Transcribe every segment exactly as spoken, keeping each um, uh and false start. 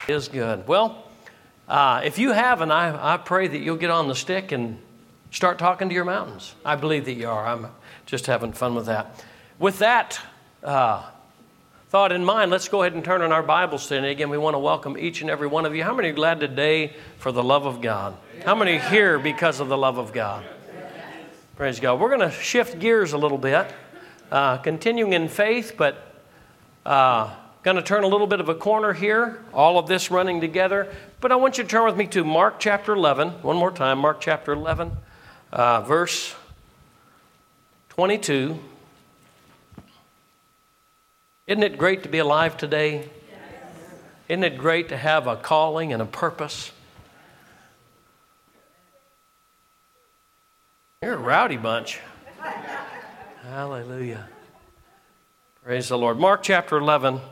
Is good. Well, uh, if you haven't, I, I pray that you'll get on the stick and start talking to your mountains. I believe that you are. I'm just having fun with that. With that uh, thought in mind, let's go ahead and turn on our Bibles today. Again, we want to welcome each and every one of you. How many are glad today for the love of God? How many are here because of the love of God? Praise God. We're going to shift gears a little bit, uh, continuing in faith, but uh, going to turn a little bit of a corner here, all of this running together. But I want you to turn with me to Mark chapter eleven. One more time, Mark chapter eleven, uh, verse twenty-two. Isn't it great to be alive today? Isn't it great to have a calling and a purpose? You're a rowdy bunch. Hallelujah. Praise the Lord. Mark chapter eleven.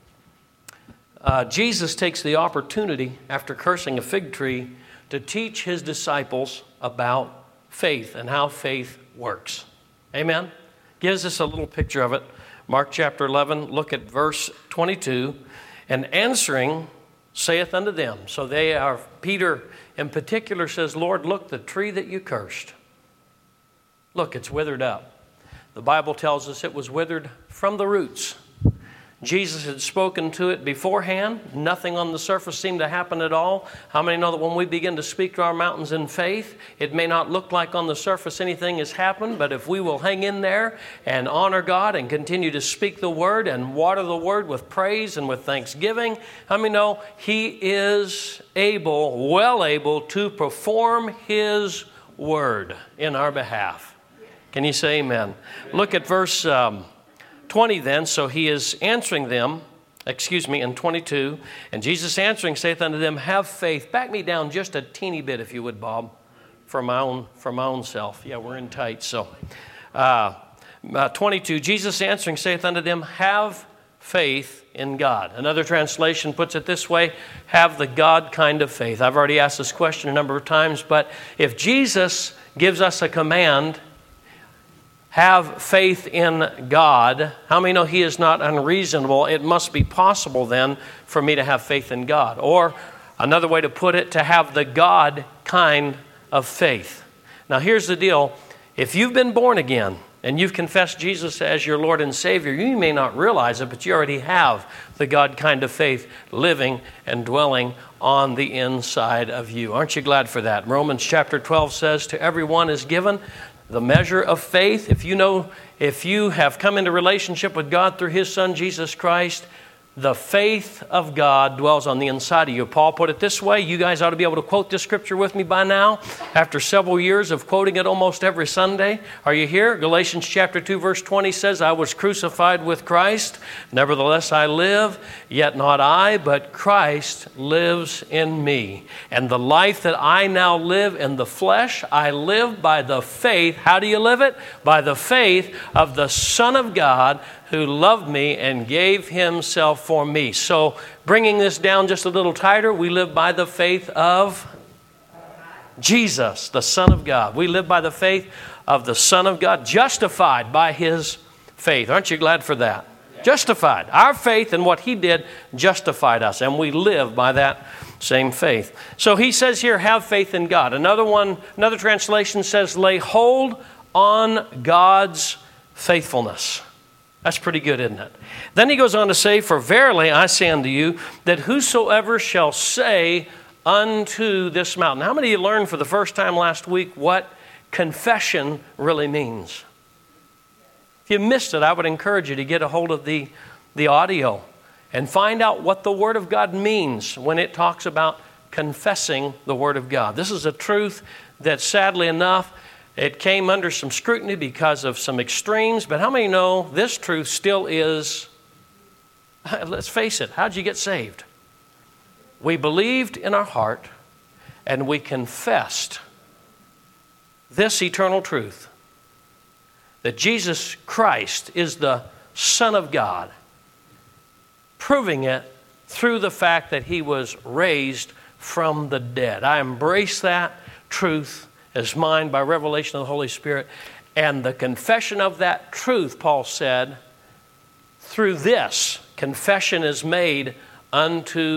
Uh, Jesus takes the opportunity, after cursing a fig tree, to teach his disciples about faith and how faith works. Amen? Gives us a little picture of it. Mark chapter eleven, look at verse twenty-two. And answering, saith unto them. So they are, Peter in particular says, Lord, look, the tree that you cursed. Look, it's withered up. The Bible tells us it was withered from the roots. Jesus had spoken to it beforehand. Nothing on the surface seemed to happen at all. How many know that when we begin to speak to our mountains in faith, it may not look like on the surface anything has happened, but if we will hang in there and honor God and continue to speak the word and water the word with praise and with thanksgiving, how many know He is able, well able to perform His word in our behalf? Can you say amen? Look at verse Um, twenty then, so he is answering them, excuse me, in twenty-two, and Jesus answering saith unto them, have faith. Back me down just a teeny bit, if you would, Bob, for my own for my own self. Yeah, we're in tight, so. Uh, uh, twenty-two, Jesus answering saith unto them, have faith in God. Another translation puts it this way, have the God kind of faith. I've already asked this question a number of times, but if Jesus gives us a command, have faith in God, how many know He is not unreasonable? It must be possible then for me to have faith in God. Or another way to put it, to have the God kind of faith. Now here's the deal. If you've been born again and you've confessed Jesus as your Lord and Savior, you may not realize it, but you already have the God kind of faith living and dwelling on the inside of you. Aren't you glad for that? Romans chapter twelve says, to everyone is given the measure of faith. If you know, if you have come into relationship with God through His Son, Jesus Christ, the faith of God dwells on the inside of you. Paul put it this way. You guys ought to be able to quote this scripture with me by now. After several years of quoting it almost every Sunday. Are you here? Galatians chapter two verse twenty says, I was crucified with Christ. Nevertheless I live, yet not I, but Christ lives in me. And the life that I now live in the flesh, I live by the faith. How do you live it? By the faith of the Son of God, who loved me and gave Himself for me. So bringing this down just a little tighter, we live by the faith of Jesus, the Son of God. We live by the faith of the Son of God, justified by His faith. Aren't you glad for that? Justified. Our faith in what He did justified us, and we live by that same faith. So he says here, have faith in God. Another one, another translation says, lay hold on God's faithfulness. That's pretty good, isn't it? Then he goes on to say, for verily I say unto you, that whosoever shall say unto this mountain. How many of you learned for the first time last week what confession really means? If you missed it, I would encourage you to get a hold of the, the audio and find out what the Word of God means when it talks about confessing the Word of God. This is a truth that, sadly enough, it came under some scrutiny because of some extremes, but how many know this truth still is, let's face it, how'd you get saved? We believed in our heart and we confessed this eternal truth, that Jesus Christ is the Son of God, proving it through the fact that He was raised from the dead. I embrace that truth as mine by revelation of the Holy Spirit. And the confession of that truth, Paul said, through this confession is made unto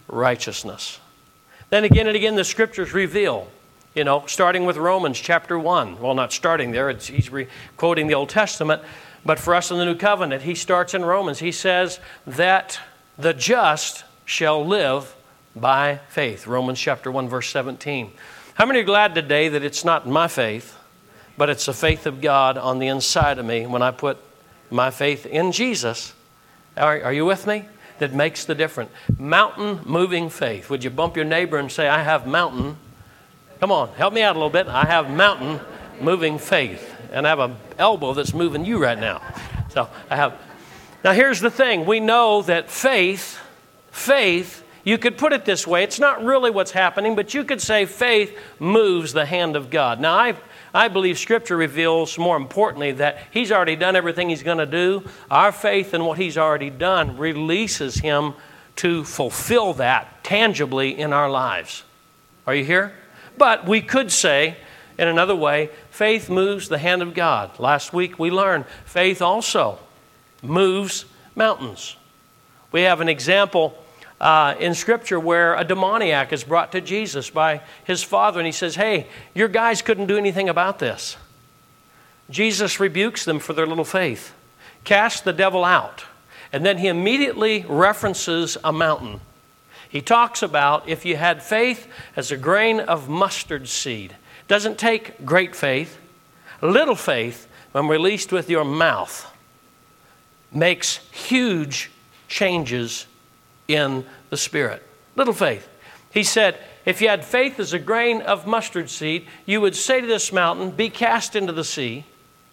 righteousness. Then again and again the Scriptures reveal, you know, starting with Romans chapter one. Well, not starting there. It's, he's re- quoting the Old Testament. But for us in the New Covenant, he starts in Romans. He says that the just shall live by faith. Romans chapter one, verse seventeen. How many are glad today that it's not my faith, but it's the faith of God on the inside of me when I put my faith in Jesus? Are, are you with me? That makes the difference. Mountain moving faith. Would you bump your neighbor and say, I have mountain? Come on, help me out a little bit. I have mountain moving faith. And I have an elbow that's moving you right now. So I have. Now here's the thing. We know that faith, faith, you could put it this way. It's not really what's happening, but you could say faith moves the hand of God. Now I I believe Scripture reveals, more importantly, that He's already done everything He's going to do. Our faith in what He's already done releases Him to fulfill that tangibly in our lives. Are you here? But we could say, in another way, faith moves the hand of God. Last week we learned faith also moves mountains. We have an example uh, in Scripture where a demoniac is brought to Jesus by his father, and he says, hey, your guys couldn't do anything about this. Jesus rebukes them for their little faith, casts the devil out, and then he immediately references a mountain. He talks about if you had faith as a grain of mustard seed. Doesn't take great faith. Little faith, when released with your mouth, makes huge changes in the Spirit. Little faith. He said, if you had faith as a grain of mustard seed, you would say to this mountain, be cast into the sea,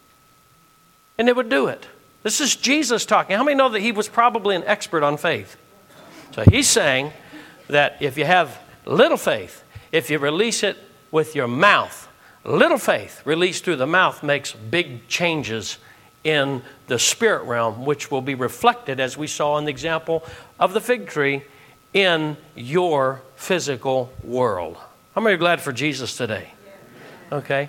and it would do it. This is Jesus talking. How many know that he was probably an expert on faith? So he's saying that if you have little faith, if you release it with your mouth, little faith released through the mouth makes big changes in the spirit realm, which will be reflected, as we saw in the example of the fig tree, in your physical world. How many are glad for Jesus today? Okay.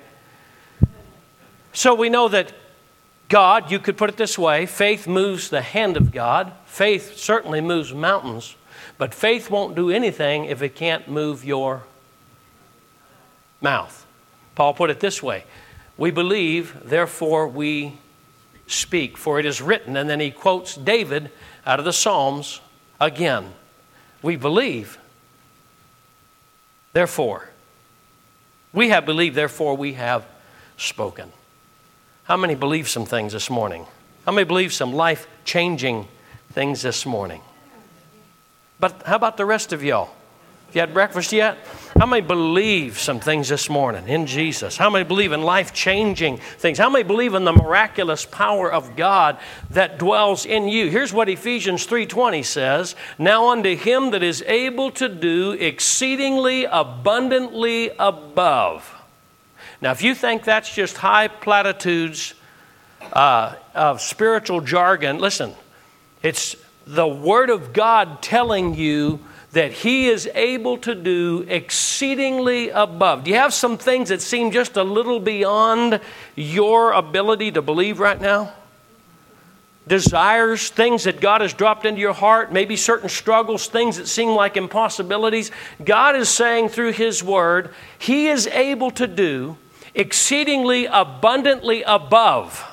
So we know that God, you could put it this way, faith moves the hand of God. Faith certainly moves mountains. But faith won't do anything if it can't move your mouth. Paul put it this way, we believe, therefore we speak, for it is written. And then he quotes David out of the Psalms again. We believe, therefore. We have believed, therefore we have spoken. How many believe some things this morning? How many believe some life-changing things this morning? But how about the rest of y'all? Have you had breakfast yet? How many believe some things this morning in Jesus? How many believe in life-changing things? How many believe in the miraculous power of God that dwells in you? Here's what Ephesians three twenty says, now unto him that is able to do exceedingly abundantly above. Now, if you think that's just high platitudes uh, of spiritual jargon, listen, it's the Word of God telling you that He is able to do exceedingly above. Do you have some things that seem just a little beyond your ability to believe right now? Desires, things that God has dropped into your heart, maybe certain struggles, things that seem like impossibilities. God is saying through His Word, He is able to do exceedingly abundantly above.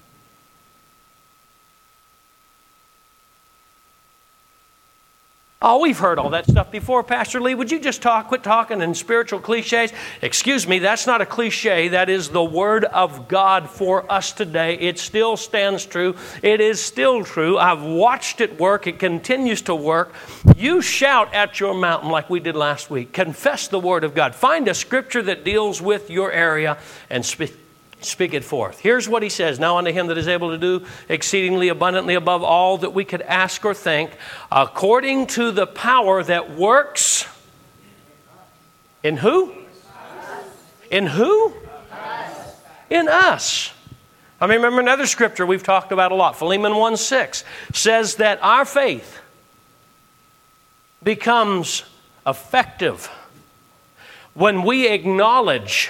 Oh, we've heard all that stuff before. Pastor Lee, would you just talk, quit talking in spiritual cliches? Excuse me, that's not a cliche. That is the Word of God for us today. It still stands true. It is still true. I've watched it work. It continues to work. You shout at your mountain like we did last week. Confess the Word of God. Find a scripture that deals with your area and speak. Speak it forth. Here's what he says. Now unto him that is able to do exceedingly abundantly above all that we could ask or think, according to the power that works in who? In who? In us. I mean, remember another scripture we've talked about a lot. Philemon one six says that our faith becomes effective when we acknowledge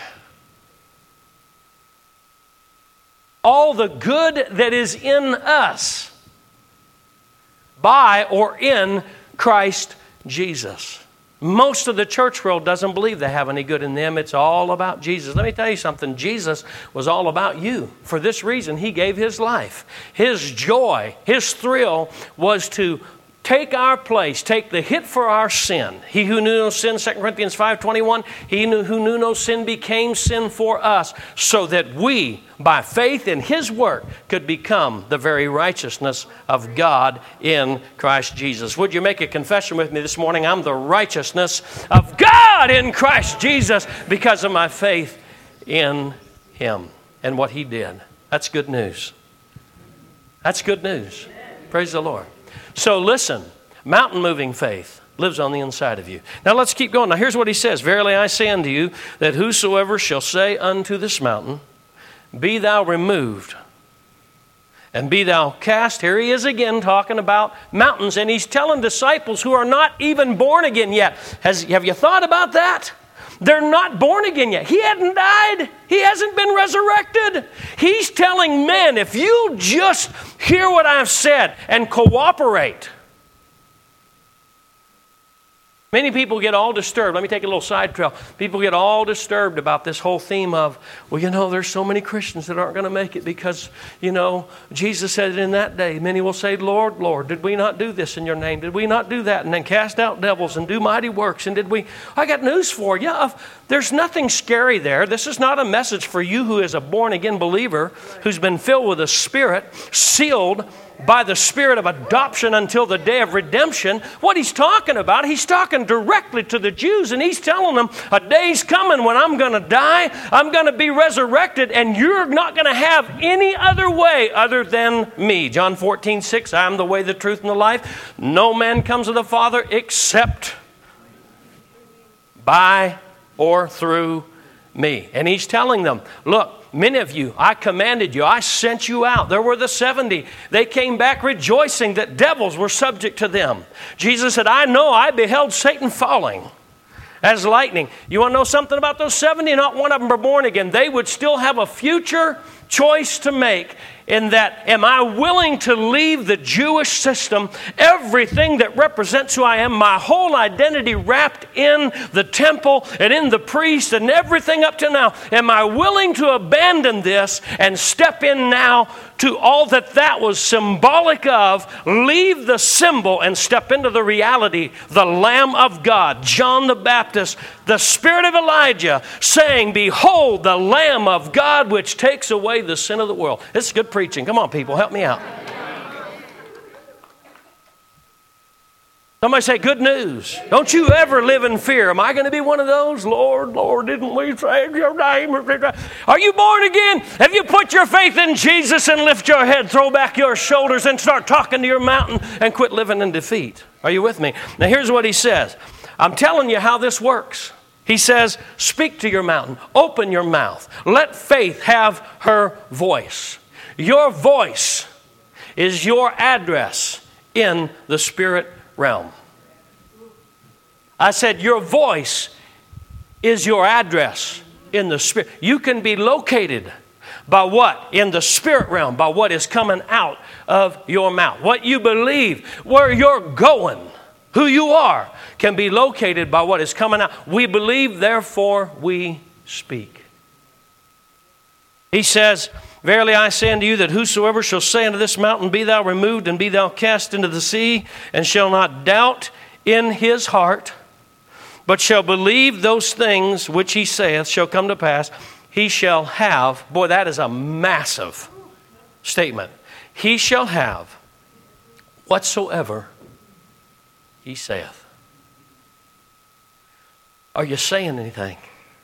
all the good that is in us by or in Christ Jesus. Most of the church world doesn't believe they have any good in them. It's all about Jesus. Let me tell you something. Jesus was all about you. For this reason, He gave His life. His joy, His thrill was to take our place, take the hit for our sin. He who knew no sin, Second Corinthians five twenty-one, He who knew no sin became sin for us, so that we, by faith in His work, could become the very righteousness of God in Christ Jesus. Would you make a confession with me this morning? I'm the righteousness of God in Christ Jesus because of my faith in Him and what He did. That's good news. That's good news. Praise the Lord. So listen, mountain-moving faith lives on the inside of you. Now let's keep going. Now here's what He says. Verily I say unto you, that whosoever shall say unto this mountain, be thou removed, and be thou cast. Here He is again talking about mountains, and He's telling disciples who are not even born again yet. Has, have you thought about that? They're not born again yet. He hadn't died. He hasn't been resurrected. He's telling men, if you just hear what I've said and cooperate. Many people get all disturbed. Let me take a little side trail. People get all disturbed about this whole theme of, well, you know, there's so many Christians that aren't going to make it because, you know, Jesus said it in that day. Many will say, Lord, Lord, did we not do this in your name? Did we not do that? And then cast out devils and do mighty works. And did we? I got news for you. There's nothing scary there. This is not a message for you who is a born-again believer who's been filled with the Spirit, sealed by the Spirit of adoption until the day of redemption. What He's talking about, He's talking directly to the Jews, and He's telling them, a day's coming when I'm going to die, I'm going to be resurrected, and you're not going to have any other way other than me. John fourteen six, I am the way, the truth, and the life. No man comes to the Father except by or through me. And He's telling them, look, many of you, I commanded you, I sent you out. There were the seventy. They came back rejoicing that devils were subject to them. Jesus said, I know, I beheld Satan falling as lightning. You want to know something about those seventy? Not one of them were born again. They would still have a future choice to make in that, am I willing to leave the Jewish system, everything that represents who I am, my whole identity wrapped in the temple and in the priest and everything up to now, am I willing to abandon this and step in now to all that that was symbolic of, leave the symbol and step into the reality, the Lamb of God, John the Baptist, the spirit of Elijah, saying, behold, the Lamb of God which takes away the sin of the world. This is good preaching. Come on, people, help me out. Somebody say, good news. Don't you ever live in fear. Am I going to be one of those? Lord, Lord, didn't we save your name? Are you born again? Have you put your faith in Jesus and lift your head, throw back your shoulders and start talking to your mountain and quit living in defeat? Are you with me? Now here's what He says. I'm telling you how this works. He says, speak to your mountain. Open your mouth. Let faith have her voice. Your voice is your address in the spirit realm. I said your voice is your address in the spirit. You can be located by what? In the spirit realm, by what is coming out of your mouth. What you believe, where you're going, who you are, can be located by what is coming out. We believe, therefore we speak. He says, verily I say unto you that whosoever shall say unto this mountain, be thou removed and be thou cast into the sea, and shall not doubt in his heart, but shall believe those things which he saith shall come to pass, he shall have, boy, that is a massive statement. He shall have whatsoever he saith. Are you saying anything?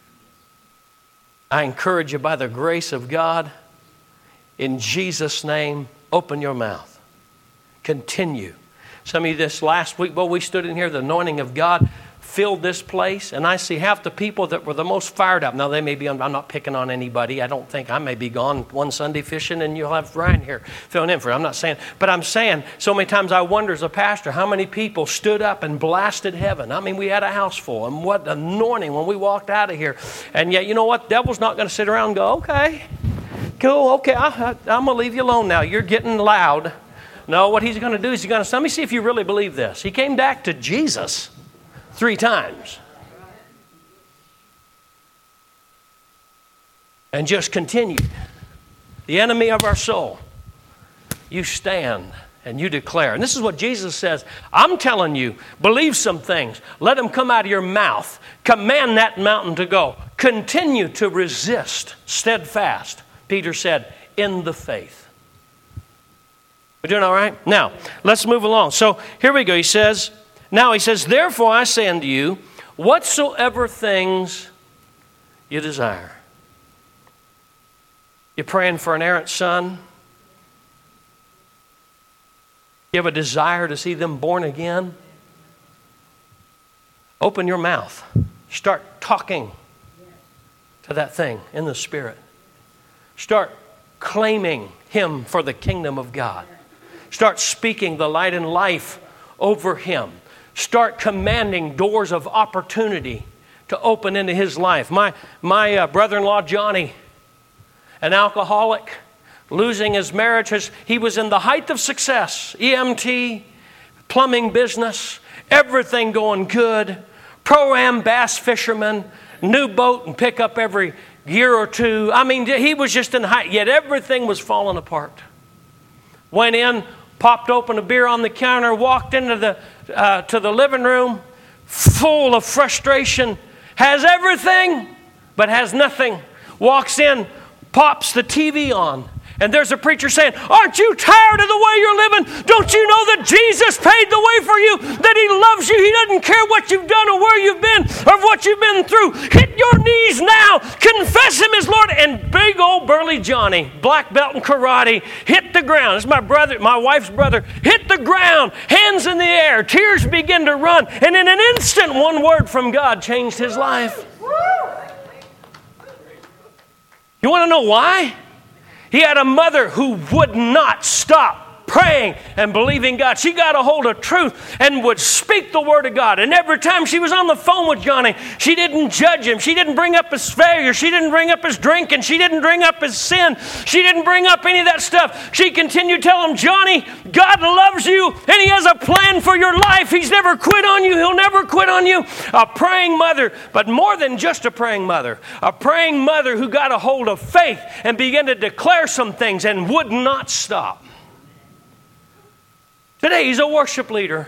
I encourage you by the grace of God, in Jesus' name, open your mouth. Continue. Some of you this last week, well, we stood in here, the anointing of God filled this place, and I see half the people that were the most fired up. Now, they may be, I'm not picking on anybody. I don't think I may be gone one Sunday fishing, and you'll have Ryan here filling in for it. I'm not saying, but I'm saying so many times I wonder as a pastor how many people stood up and blasted heaven. I mean, we had a house full, and what anointing when we walked out of here. And yet, you know what? The devil's not going to sit around and go, okay, cool, okay, I, I, I'm going to leave you alone now. You're getting loud. No, what he's going to do is he's going to, let me see if you really believe this. He came back to Jesus three times. And just continued. The enemy of our soul. You stand and you declare. And this is what Jesus says. I'm telling you, believe some things. Let them come out of your mouth. Command that mountain to go. Continue to resist, steadfast, Peter said, in the faith. We're doing all right? Now, let's move along. So here we go. He says, now he says, therefore I say unto you, whatsoever things you desire. You're praying for an errant son. You have a desire to see them born again. Open your mouth. Start talking to that thing in the Spirit. Start claiming him for the kingdom of God. Start speaking the light and life over him. Start commanding doors of opportunity to open into his life. My, my uh, brother-in-law, Johnny, an alcoholic, losing his marriage. His, he was in the height of success. E M T, plumbing business, everything going good. Pro-Am bass fisherman, new boat and pickup every year or two. I mean, he was just in the height, yet everything was falling apart. Went in, popped open a beer on the counter, walked into the uh, to the living room, full of frustration. Has everything, but has nothing. Walks in, pops the T V on, and there's a preacher saying, aren't you tired of the way you're living? Don't you know that Jesus paid the way for you? That he loves you? He doesn't care what you've done or where you've been or what you've been through. Hit your knees now. Confess him as Lord. And big old burly Johnny, black belt in karate, hit the ground. This is my brother, my wife's brother. Hit the ground, hands in the air. Tears begin to run. And in an instant, one word from God changed his life. You want to know why? He had a mother who would not stop praying and believing God. She got a hold of truth and would speak the word of God. And every time she was on the phone with Johnny, she didn't judge him. She didn't bring up his failure. She didn't bring up his drinking. She didn't bring up his sin. She didn't bring up any of that stuff. She continued to tell him, Johnny, God loves you and he has a plan for your life. He's never quit on you. He'll never quit on you. A praying mother, but more than just a praying mother. A praying mother who got a hold of faith and began to declare some things and would not stop. Today, he's a worship leader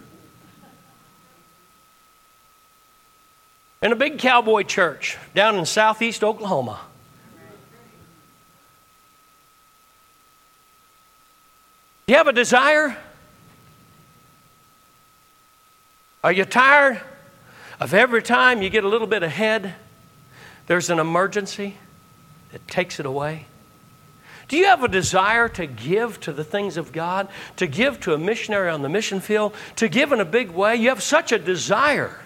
in a big cowboy church down in southeast Oklahoma. Do you have a desire? Are you tired of every time you get a little bit ahead, there's an emergency that takes it away? Do you have a desire to give to the things of God, to give to a missionary on the mission field, to give in a big way? You have such a desire.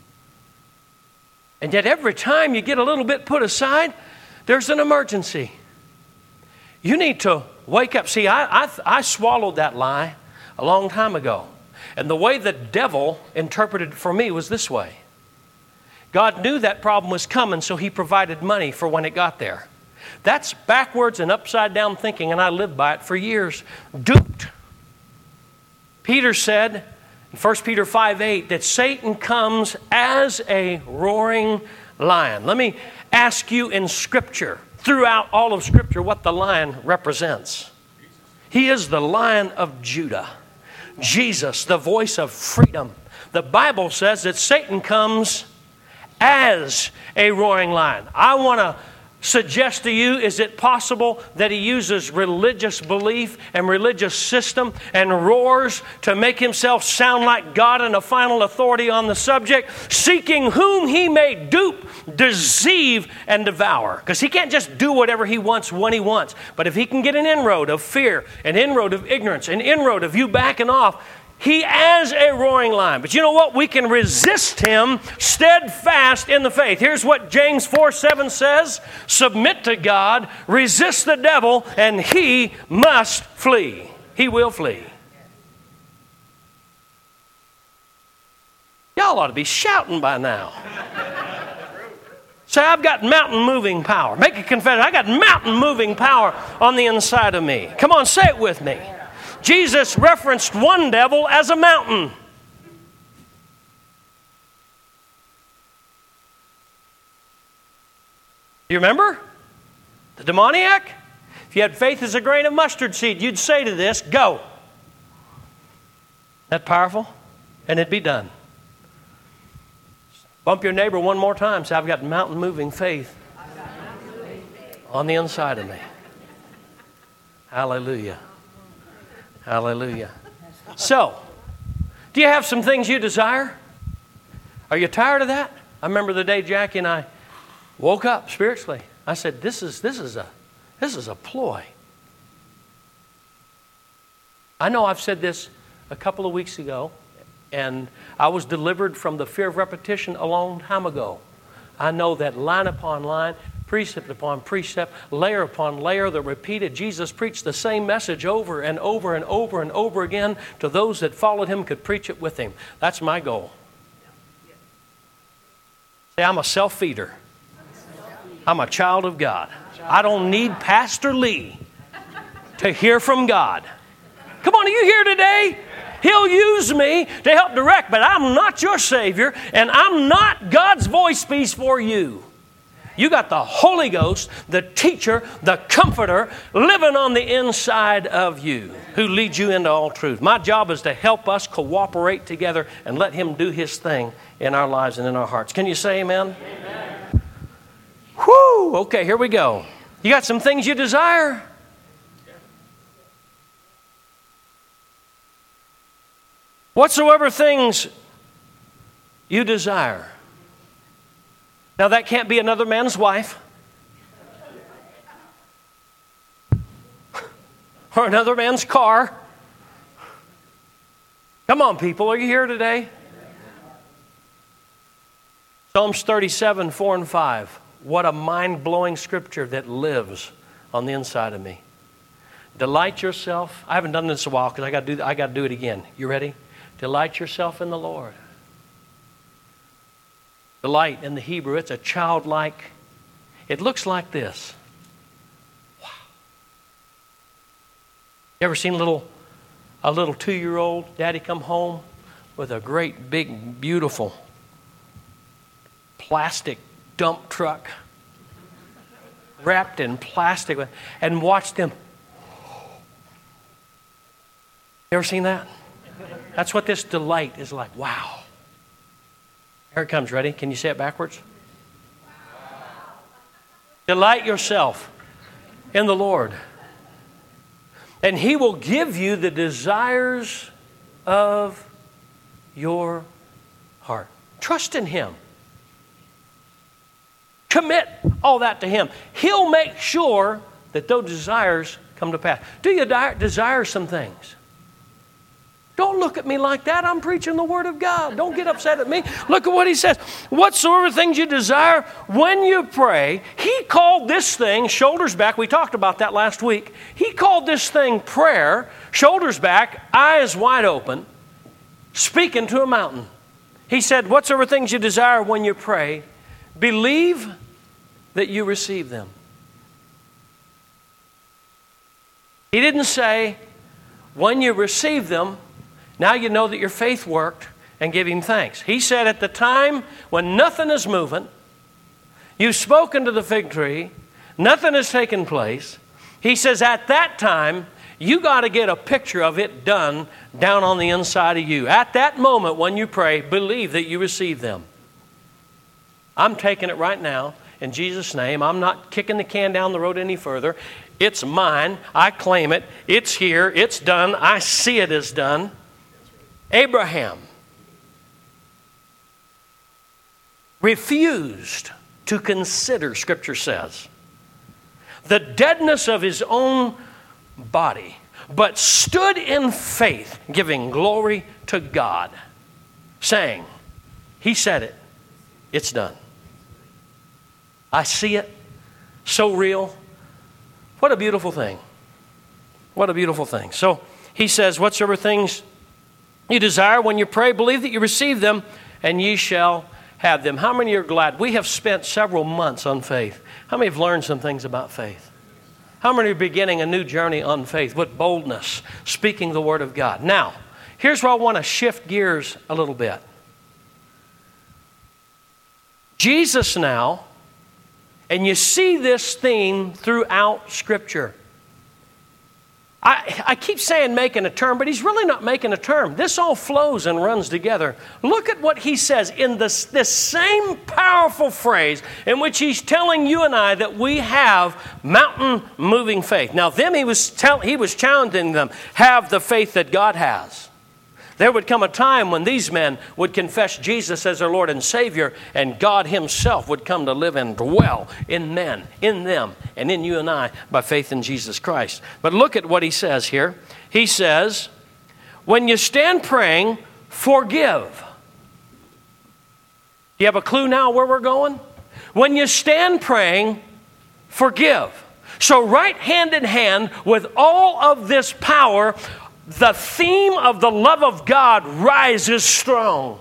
And yet every time you get a little bit put aside, there's an emergency. You need to wake up. See, I, I, I swallowed that lie a long time ago. And the way the devil interpreted it for me was this way. God knew that problem was coming, so he provided money for when it got there. That's backwards and upside down thinking, and I lived by it for years. Duped. Peter said in First Peter five eight that Satan comes as a roaring lion. Let me ask you in Scripture, throughout all of Scripture, what the lion represents. He is the Lion of Judah. Jesus, the voice of freedom. The Bible says that Satan comes as a roaring lion. I want to suggest to you, is it possible that he uses religious belief and religious system and roars to make himself sound like God and a final authority on the subject, seeking whom he may dupe, deceive, and devour? Because he can't just do whatever he wants when he wants. But if he can get an inroad of fear, an inroad of ignorance, an inroad of you backing off, he as a roaring lion. But you know what? We can resist him steadfast in the faith. Here's what James four seven says. Submit to God, resist the devil, and he must flee. He will flee. Y'all ought to be shouting by now. Say, I've got mountain moving power. Make a confession. I got mountain moving power on the inside of me. Come on, say it with me. Jesus referenced one devil as a mountain. You remember? The demoniac? If you had faith as a grain of mustard seed, you'd say to this, go. That powerful? And it'd be done. Bump your neighbor one more time. Say, I've got mountain moving faith on the inside of me. Hallelujah. Hallelujah. So, do you have some things you desire? Are you tired of that? I remember the day Jackie and I woke up spiritually. I said, this is this is a this is a ploy. I know I've said this a couple of weeks ago, and I was delivered from the fear of repetition a long time ago. I know that line upon line, precept upon precept, layer upon layer, that repeated. Jesus preached the same message over and over and over and over again to those that followed him, could preach it with him. That's my goal. See, I'm a self-feeder. I'm a child of God. I don't need Pastor Lee to hear from God. Come on, are you here today? He'll use me to help direct, but I'm not your Savior, and I'm not God's voice piece for you. You got the Holy Ghost, the teacher, the comforter, living on the inside of you, who leads you into all truth. My job is to help us cooperate together and let him do his thing in our lives and in our hearts. Can you say amen? Amen. Whew, okay, here we go. You got some things you desire? Whatsoever things you desire. Now that can't be another man's wife. Or another man's car. Come on, people, are you here today? Psalms thirty-seven, four and five. What a mind-blowing scripture that lives on the inside of me. Delight yourself. I haven't done this in a while because I got to do I got to do it again. You ready? Delight yourself in the Lord. Delight in the Hebrew, it's a childlike. It looks like this. Wow. You ever seen a little, a little two-year-old daddy come home with a great, big, beautiful plastic dump truck wrapped in plastic and watch them? You ever seen that? That's what this delight is like. Wow. Here it comes. Ready? Can you say it backwards? Wow. Delight yourself in the Lord, and he will give you the desires of your heart. Trust in him. Commit all that to him. He'll make sure that those desires come to pass. Do you desire some things? Don't look at me like that. I'm preaching the Word of God. Don't get upset at me. Look at what he says. Whatsoever things you desire when you pray. He called this thing shoulders back. We talked about that last week. He called this thing prayer, shoulders back, eyes wide open, speaking to a mountain. He said, whatsoever things you desire when you pray, believe that you receive them. He didn't say, when you receive them, now you know that your faith worked, and give him thanks. He said at the time when nothing is moving, you've spoken to the fig tree, nothing has taken place. He says at that time, you got to get a picture of it done down on the inside of you. At that moment when you pray, believe that you receive them. I'm taking it right now in Jesus' name. I'm not kicking the can down the road any further. It's mine. I claim it. It's here. It's done. I see it as done. Abraham refused to consider, Scripture says, the deadness of his own body, but stood in faith, giving glory to God, saying, he said it, it's done. I see it, so real. What a beautiful thing. What a beautiful thing. So he says, whatsoever things you desire when you pray, believe that you receive them, and ye shall have them. How many are glad? We have spent several months on faith. How many have learned some things about faith? How many are beginning a new journey on faith with boldness, speaking the Word of God? Now, here's where I want to shift gears a little bit. Jesus now, and you see this theme throughout Scripture. I, I keep saying making a term, but he's really not making a term. This all flows and runs together. Look at what he says in this, this same powerful phrase in which he's telling you and I that we have mountain-moving faith. Now, them he was, tell, he was challenging them, have the faith that God has. There would come a time when these men would confess Jesus as their Lord and Savior, and God Himself would come to live and dwell in men, in them, and in you and I by faith in Jesus Christ. But look at what he says here. He says, when you stand praying, forgive. You have a clue now where we're going? When you stand praying, forgive. So right hand in hand with all of this power, the theme of the love of God rises strong.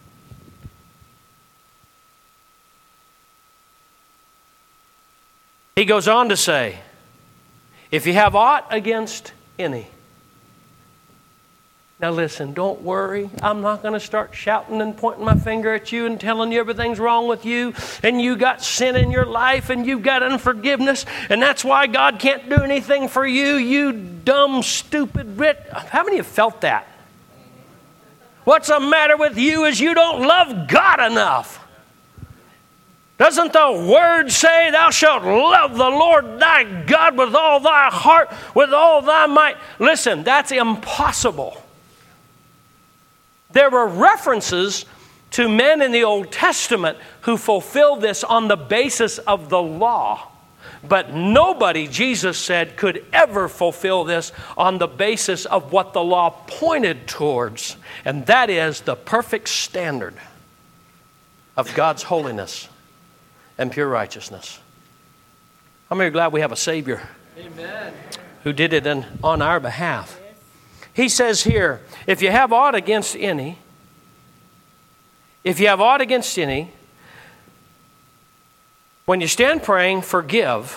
He goes on to say, if you have aught against any. Now listen, don't worry. I'm not going to start shouting and pointing my finger at you and telling you everything's wrong with you and you got sin in your life and you've got unforgiveness and that's why God can't do anything for you, you dumb, stupid bit. How many have felt that? What's the matter with you is you don't love God enough. Doesn't the Word say, thou shalt love the Lord thy God with all thy heart, with all thy might? Listen, that's impossible. There were references to men in the Old Testament who fulfilled this on the basis of the law. But nobody, Jesus said, could ever fulfill this on the basis of what the law pointed towards. And that is the perfect standard of God's holiness and pure righteousness. How many are glad we have a Savior? Amen. Who did it in, on our behalf? He says here, if you have aught against any, if you have aught against any, when you stand praying, forgive.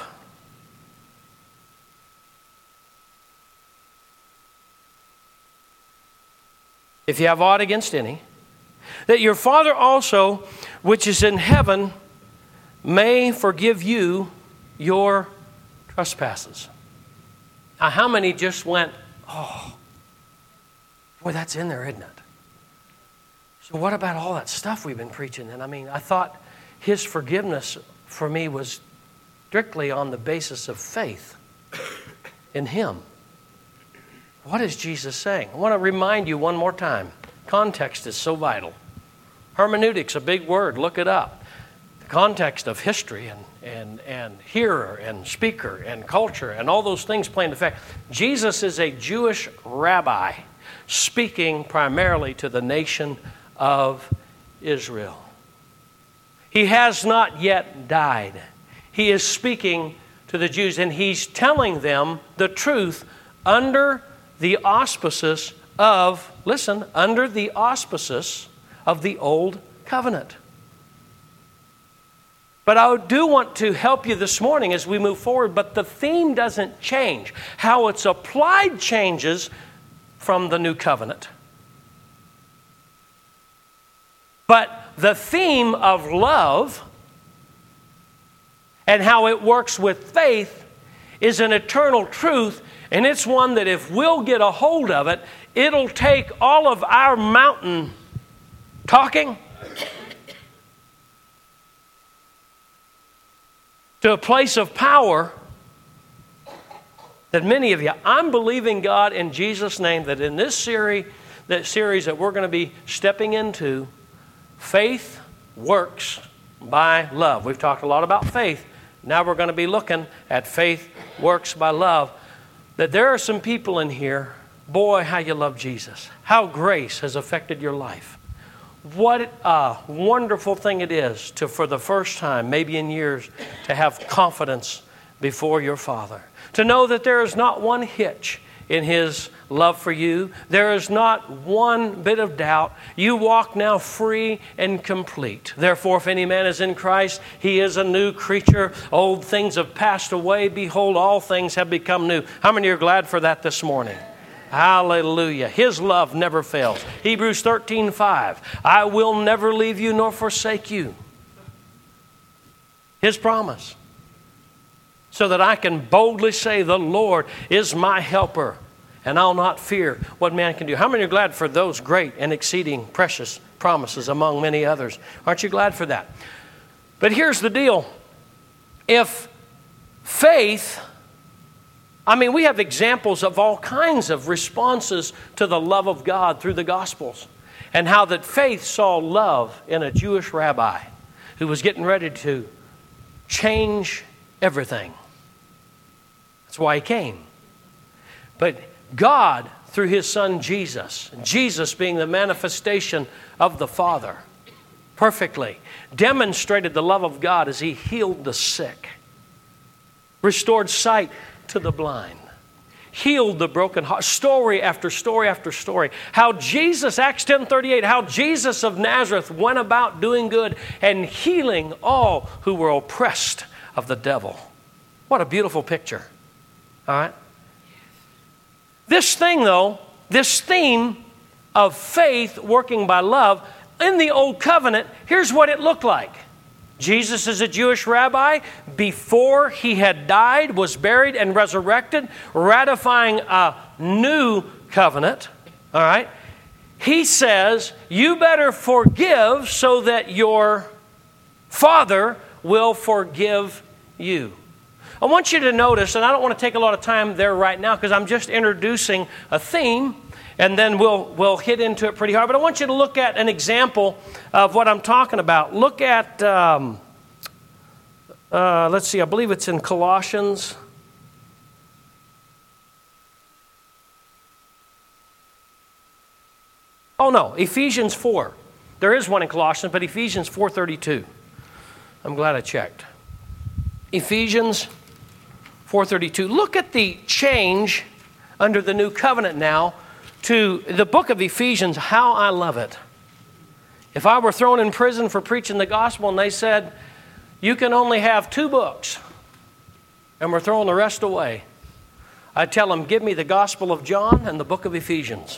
If you have aught against any, that your Father also, which is in heaven, may forgive you your trespasses. Now, how many just went, oh, boy, that's in there, isn't it? So what about all that stuff we've been preaching? And I mean, I thought His forgiveness for me was strictly on the basis of faith in Him. What is Jesus saying? I want to remind you one more time. Context is so vital. Hermeneutics, a big word. Look it up. The context of history and, and, and hearer and speaker and culture and all those things play into effect. Jesus is a Jewish rabbi speaking primarily to the nation of Israel. He has not yet died. He is speaking to the Jews and He's telling them the truth under the auspices of, listen, under the auspices of the Old Covenant. But I do want to help you this morning as we move forward, but the theme doesn't change. How it's applied changes from the New Covenant. But the theme of love and how it works with faith is an eternal truth, and it's one that if we'll get a hold of it, it'll take all of our mountain talking to a place of power that many of you, I'm believing God in Jesus' name that in this series, that series that we're going to be stepping into, faith works by love. We've talked a lot about faith. Now we're going to be looking at faith works by love. That there are some people in here, boy, how you love Jesus. How grace has affected your life. What a wonderful thing it is to, for the first time, maybe in years, to have confidence before your Father. To know that there is not one hitch in His love for you. There is not one bit of doubt. You walk now free and complete. Therefore, if any man is in Christ, he is a new creature. Old things have passed away. Behold, all things have become new. How many are glad for that this morning? Hallelujah. His love never fails. Hebrews thirteen five. I will never leave you nor forsake you. His promise. So that I can boldly say, the Lord is my helper, and I'll not fear what man can do. How many are glad for those great and exceeding precious promises among many others? Aren't you glad for that? But here's the deal. If faith, I mean, we have examples of all kinds of responses to the love of God through the Gospels, and how that faith saw love in a Jewish rabbi who was getting ready to change everything. That's why He came. But God, through His Son Jesus, Jesus being the manifestation of the Father, perfectly demonstrated the love of God as He healed the sick, restored sight to the blind, healed the broken heart. Story after story after story. How Jesus, Acts ten thirty-eight, how Jesus of Nazareth went about doing good and healing all who were oppressed of the devil. What a beautiful picture. All right? This thing, though, this theme of faith working by love, in the Old Covenant, here's what it looked like. Jesus is a Jewish rabbi. Before He had died, was buried, and resurrected, ratifying a new covenant. All right? He says, you better forgive so that your Father will forgive you. I want you to notice, and I don't want to take a lot of time there right now because I'm just introducing a theme, and then we'll we'll hit into it pretty hard. But I want you to look at an example of what I'm talking about. Look at, um, uh, let's see, I believe it's in Colossians. Oh no, Ephesians four. There is one in Colossians, but Ephesians four thirty-two. I'm glad I checked. Ephesians four thirty-two. Look at the change under the new covenant now to the book of Ephesians. How I love it. If I were thrown in prison for preaching the gospel and they said, you can only have two books and we're throwing the rest away, I'd tell them, give me the Gospel of John and the book of Ephesians.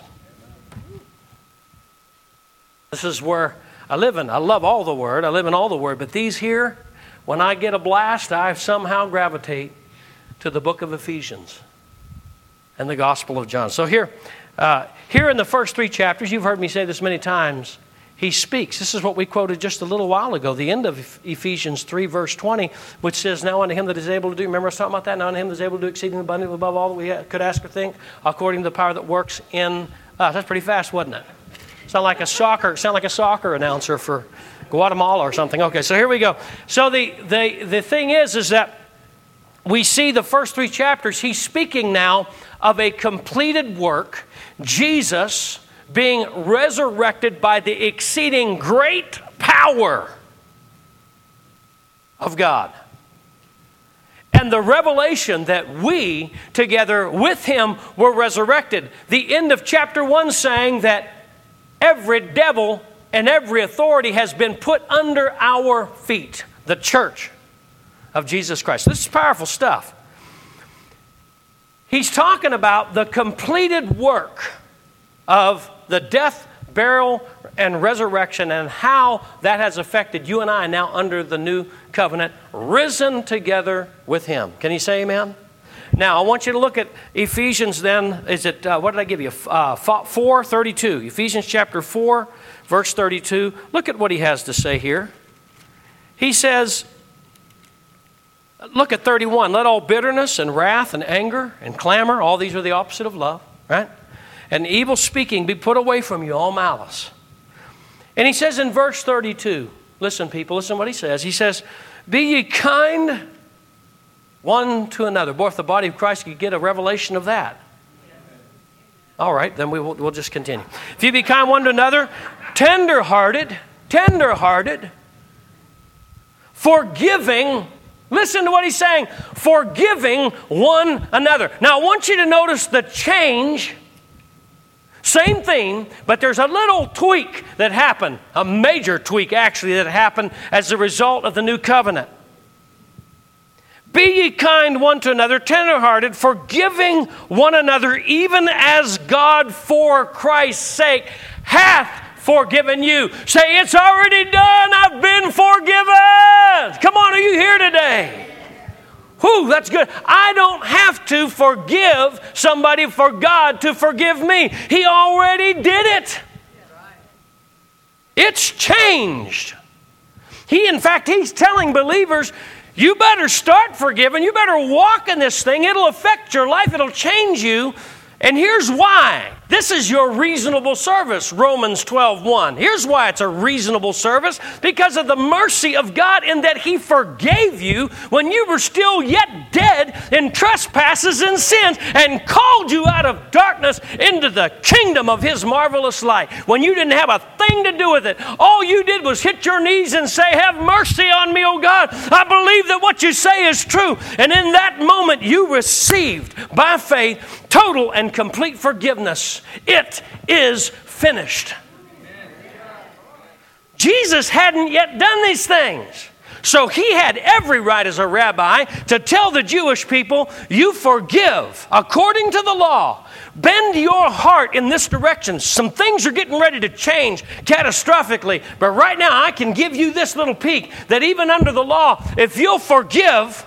This is where I live in. I love all the Word. I live in all the Word. But these here, when I get a blast, I somehow gravitate to the book of Ephesians and the Gospel of John. So here, uh, here in the first three chapters, you've heard me say this many times, he speaks. This is what we quoted just a little while ago, the end of Ephesians three, verse twenty, which says, now unto Him that is able to do, remember I was talking about that? Now unto Him that is able to do exceeding abundantly above all that we could ask or think, according to the power that works in us. That's pretty fast, wasn't it? Sound like a soccer, sound like a soccer announcer for Guatemala or something. Okay, so here we go. So the, the, the thing is, is that we see the first three chapters, he's speaking now of a completed work, Jesus being resurrected by the exceeding great power of God. And the revelation that we, together with Him, were resurrected. The end of chapter one saying that every devil and every authority has been put under our feet. The church of Jesus Christ. This is powerful stuff. He's talking about the completed work of the death, burial, and resurrection, and how that has affected you and I now under the new covenant, risen together with Him. Can you say amen? Now, I want you to look at Ephesians then. Is it, uh, what did I give you? Uh, four thirty-two. Ephesians chapter four, verse thirty-two. Look at what he has to say here. He says, look at thirty-one. Let all bitterness and wrath and anger and clamor, all these are the opposite of love, right? And evil speaking be put away from you, all malice. And he says in verse thirty-two, listen people, listen to what he says. He says, be ye kind one to another. Boy, if the body of Christ could get a revelation of that. All right, then we will, we'll just continue. If you be kind one to another, tender-hearted, tender-hearted, forgiving, listen to what he's saying, forgiving one another. Now, I want you to notice the change. Same thing, but there's a little tweak that happened, a major tweak actually that happened as a result of the new covenant. Be ye kind one to another, tenderhearted, forgiving one another, even as God for Christ's sake hath forgiven you. Say, it's already done. I've been forgiven. Come on, are you here today? Whew, that's good. I don't have to forgive somebody for God to forgive me. He already did it. It's changed. He, in fact, he's telling believers, you better start forgiving. You better walk in this thing. It'll affect your life. It'll change you. And here's why. This is your reasonable service, Romans twelve one. Here's why it's a reasonable service. Because of the mercy of God in that He forgave you when you were still yet dead in trespasses and sins and called you out of darkness into the kingdom of His marvelous light. When you didn't have a thing to do with it. All you did was hit your knees and say, have mercy on me, O God. I believe that what you say is true. And in that moment you received by faith total and complete forgiveness. It is finished. Jesus hadn't yet done these things. So He had every right as a rabbi to tell the Jewish people, you forgive according to the law. Bend your heart in this direction. Some things are getting ready to change catastrophically. But right now I can give you this little peek that even under the law, if you'll forgive,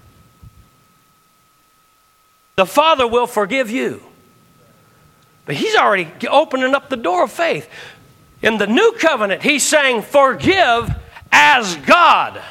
the Father will forgive you. But He's already opening up the door of faith. In the new covenant, He's saying, forgive as God,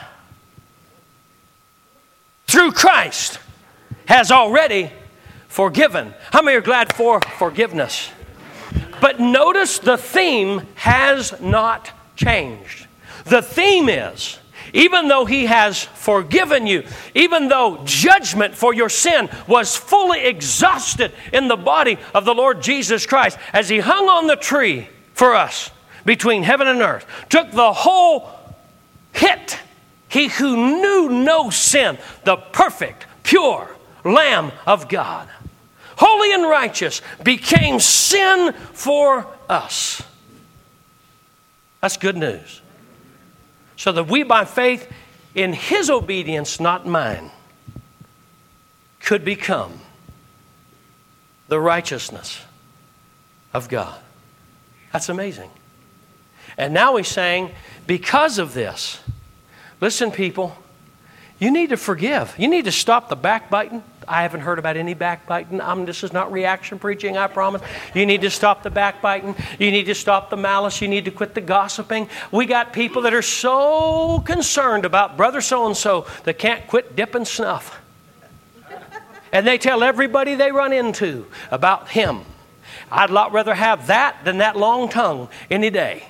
through Christ, has already forgiven. How many are glad for forgiveness? But notice the theme has not changed. The theme is, even though He has forgiven you, even though judgment for your sin was fully exhausted in the body of the Lord Jesus Christ, as He hung on the tree for us between heaven and earth, took the whole hit, He who knew no sin, the perfect, pure Lamb of God, holy and righteous, became sin for us. That's good news. So that we by faith in His obedience, not mine, could become the righteousness of God. That's amazing. And now He's saying, because of this, listen people, you need to forgive. You need to stop the backbiting. I haven't heard about any backbiting. I'm, this is not reaction preaching, I promise. You need to stop the backbiting. You need to stop the malice. You need to quit the gossiping. We got people that are so concerned about brother so-and-so that can't quit dipping snuff. And they tell everybody they run into about him. I'd a lot rather have that than that long tongue any day.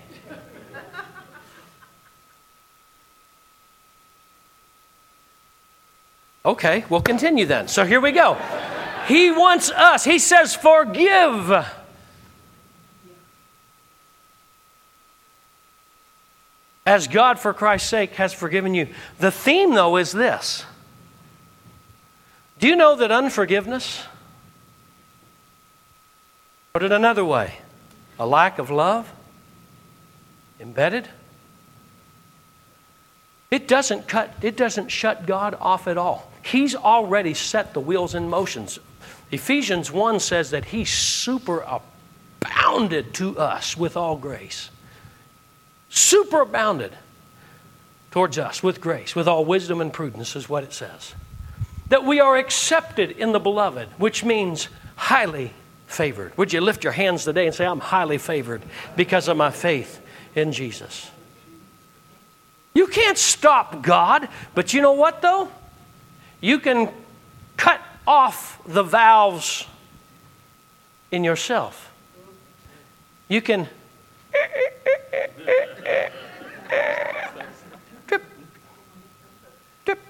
Okay, we'll continue then. So here we go. He wants us. He says, forgive. As God, for Christ's sake, has forgiven you. The theme, though, is this. Do you know that unforgiveness, put it another way, a lack of love, embedded, it doesn't cut, it doesn't shut God off at all. He's already set the wheels in motion. Ephesians one says that He superabounded to us with all grace. Superabounded towards us with grace, with all wisdom and prudence is what it says. That we are accepted in the beloved, which means highly favored. Would you lift your hands today and say, I'm highly favored because of my faith in Jesus? You can't stop God, but you know what though? You can cut off the valves in yourself. You can drip, drip,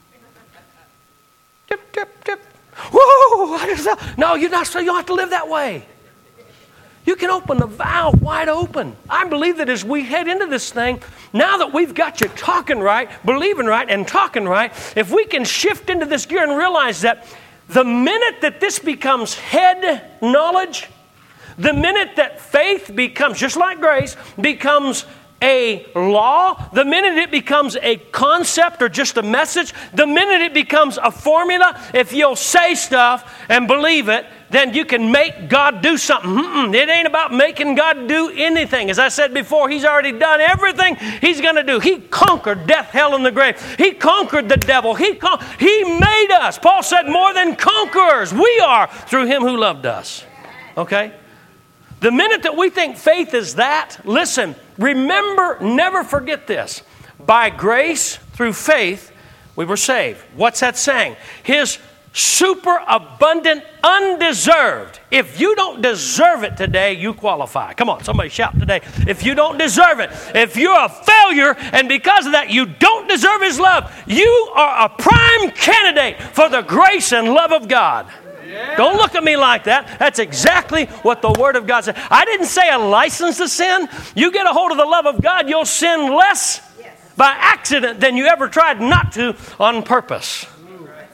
drip, drip, drip. Whoa! What is that? No, you're not. So you don't have to live that way. You can open the valve wide open. I believe that as we head into this thing, now that we've got you talking right, believing right, and talking right, if we can shift into this gear and realize that the minute that this becomes head knowledge, the minute that faith becomes, just like grace, becomes a law, the minute it becomes a concept or just a message, the minute it becomes a formula, if you'll say stuff and believe it, then you can make God do something. Mm-mm, it ain't about making God do anything. As I said before, He's already done everything He's going to do. He conquered death, hell, and the grave. He conquered the devil. He, con- he made us. Paul said, more than conquerors we are through Him who loved us. Okay? The minute that we think faith is that, listen, remember, never forget this. By grace, through faith, we were saved. What's that saying? His super abundant, undeserved. If you don't deserve it today, you qualify. Come on, somebody shout today. If you don't deserve it, if you're a failure, and because of that you don't deserve His love, you are a prime candidate for the grace and love of God. Yeah. Don't look at me like that. That's exactly what the Word of God said. I didn't say a license to sin. You get a hold of the love of God, you'll sin less yes. by accident than you ever tried not to on purpose. Right.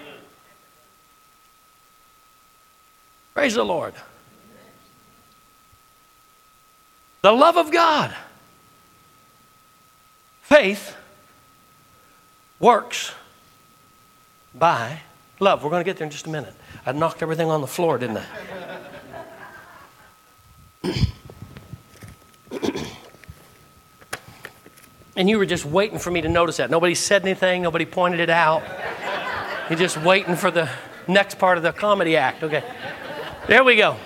Praise the Lord. The love of God. Faith works by love. We're going to get there in just a minute. I knocked everything on the floor, didn't I? And you were just waiting for me to notice that. Nobody said anything. Nobody pointed it out. You're just waiting for the next part of the comedy act. Okay. There we go.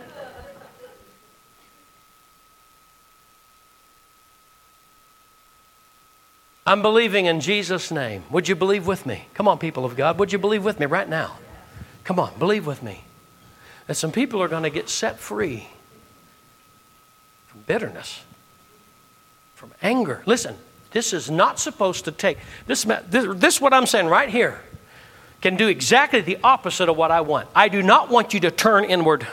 I'm believing in Jesus' name. Would you believe with me? Come on, people of God. Would you believe with me right now? Come on, believe with me. That some people are going to get set free from bitterness, from anger. Listen, this is not supposed to take, this, this, this what I'm saying right here can do exactly the opposite of what I want. I do not want you to turn inward.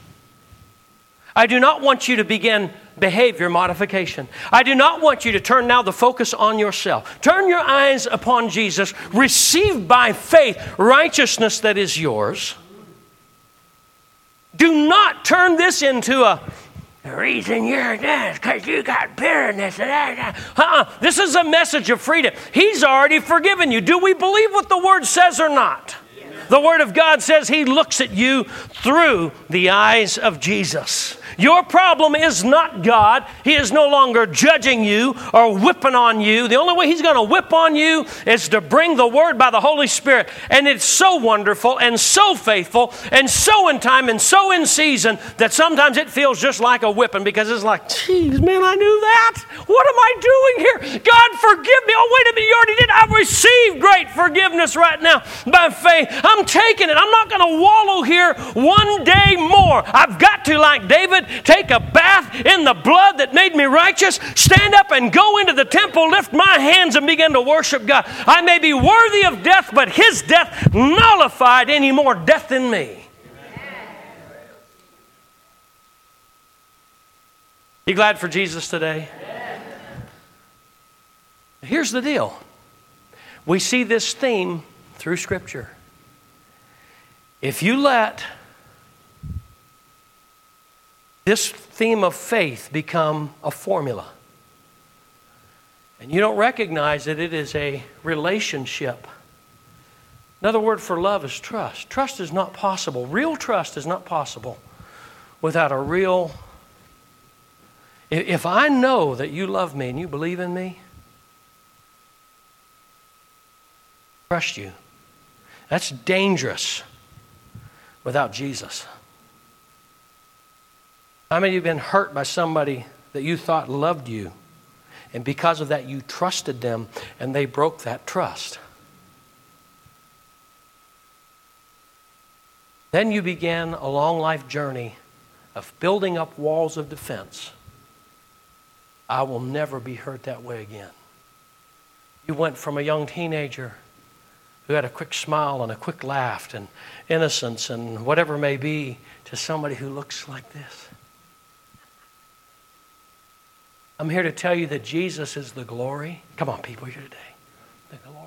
I do not want you to begin behavior modification. I do not want you to turn now the focus on yourself. Turn your eyes upon Jesus. Receive by faith righteousness that is yours. Do not turn this into a, the reason you're this because you got bitterness. Uh-uh. This is a message of freedom. He's already forgiven you. Do we believe what the Word says or not? The Word of God says He looks at you through the eyes of Jesus. Your problem is not God. He is no longer judging you or whipping on you. The only way He's going to whip on you is to bring the Word by the Holy Spirit. And it's so wonderful and so faithful and so in time and so in season that sometimes it feels just like a whipping because it's like, geez, man, I knew that. What am I doing here? God, forgive me. Oh, wait a minute, you already did. I've received great forgiveness right now by faith. I'm taking it. I'm not going to wallow here one day more. I've got to, like David, take a bath in the blood that made me righteous, stand up and go into the temple, lift my hands and begin to worship God. I may be worthy of death, but His death nullified any more death in me. You glad for Jesus today? Here's the deal. We see this theme through Scripture. If you let this theme of faith become a formula, and you don't recognize that it is a relationship. Another word for love is trust. Trust is not possible. Real trust is not possible without a real... If I know that you love me and you believe in me, I trust you. That's dangerous without Jesus. How many of you have been hurt by somebody that you thought loved you, and because of that you trusted them and they broke that trust? Then you began a long life journey of building up walls of defense. I will never be hurt that way again. You went from a young teenager who had a quick smile and a quick laugh and innocence and whatever it may be to somebody who looks like this. I'm here to tell you that Jesus is the glory. Come on, people, here today. The glory.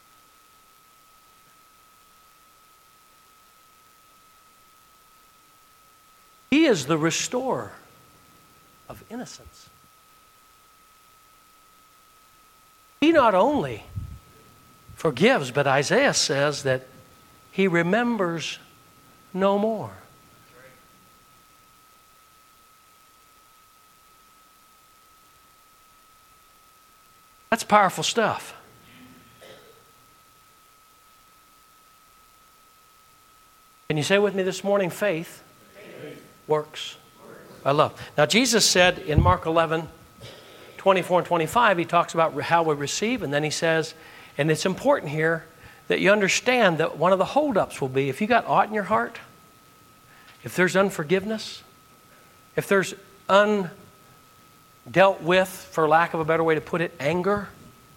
He is the restorer of innocence. He not only forgives, but Isaiah says that He remembers no more. That's powerful stuff. Can you say with me this morning, faith, faith. Works. Works. I love. Now Jesus said in Mark eleven, twenty-four and twenty-five, He talks about how we receive, and then He says, and it's important here that you understand that one of the holdups will be if you got aught in your heart, if there's unforgiveness, if there's un dealt with, for lack of a better way to put it, anger.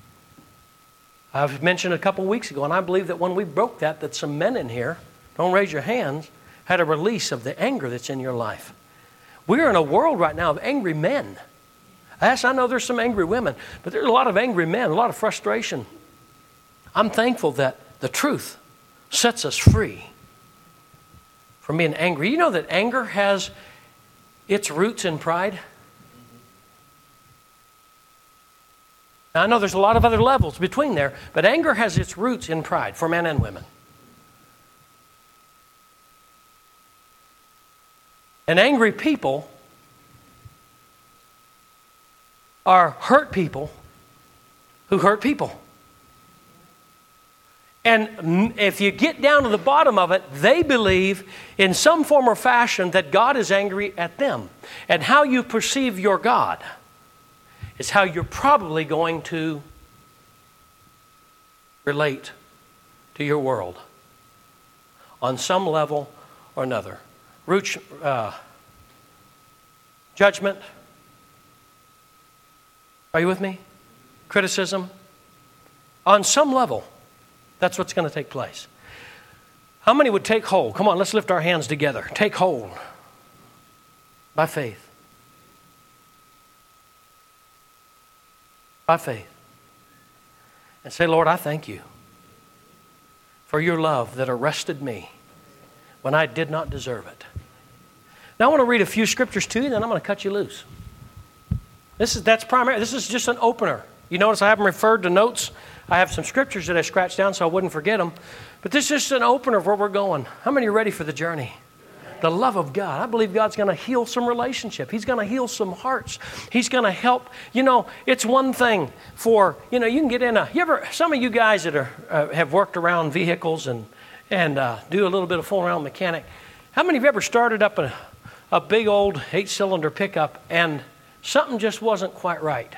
I've mentioned a couple weeks ago, and I believe that when we broke that, that some men in here, don't raise your hands, had a release of the anger that's in your life. We're in a world right now of angry men. Yes, I know there's some angry women, but there's a lot of angry men, a lot of frustration. I'm thankful that the truth sets us free from being angry. You know that anger has its roots in pride? Now, I know there's a lot of other levels between there, but anger has its roots in pride for men and women. And angry people are hurt people who hurt people. And if you get down to the bottom of it, they believe in some form or fashion that God is angry at them. And how you perceive your God is how you're probably going to relate to your world on some level or another. Root, uh, judgment. Are you with me? Criticism. On some level, that's what's going to take place. How many would take hold? Come on, let's lift our hands together. Take hold by faith. By faith. And say, Lord, I thank you for your love that arrested me when I did not deserve it. Now I want to read a few scriptures to you, and then I'm going to cut you loose. This is that's primary. This is just an opener. You notice I haven't referred to notes. I have some scriptures that I scratched down so I wouldn't forget them. But this is just an opener of where we're going. How many are ready for the journey? The love of God. I believe God's going to heal some relationship. He's going to heal some hearts. He's going to help. You know, it's one thing for, you know, you can get in a, you ever, some of you guys that are, uh, have worked around vehicles and, and uh, do a little bit of fooling around mechanic. How many of you ever started up a, a big old eight-cylinder pickup and something just wasn't quite right?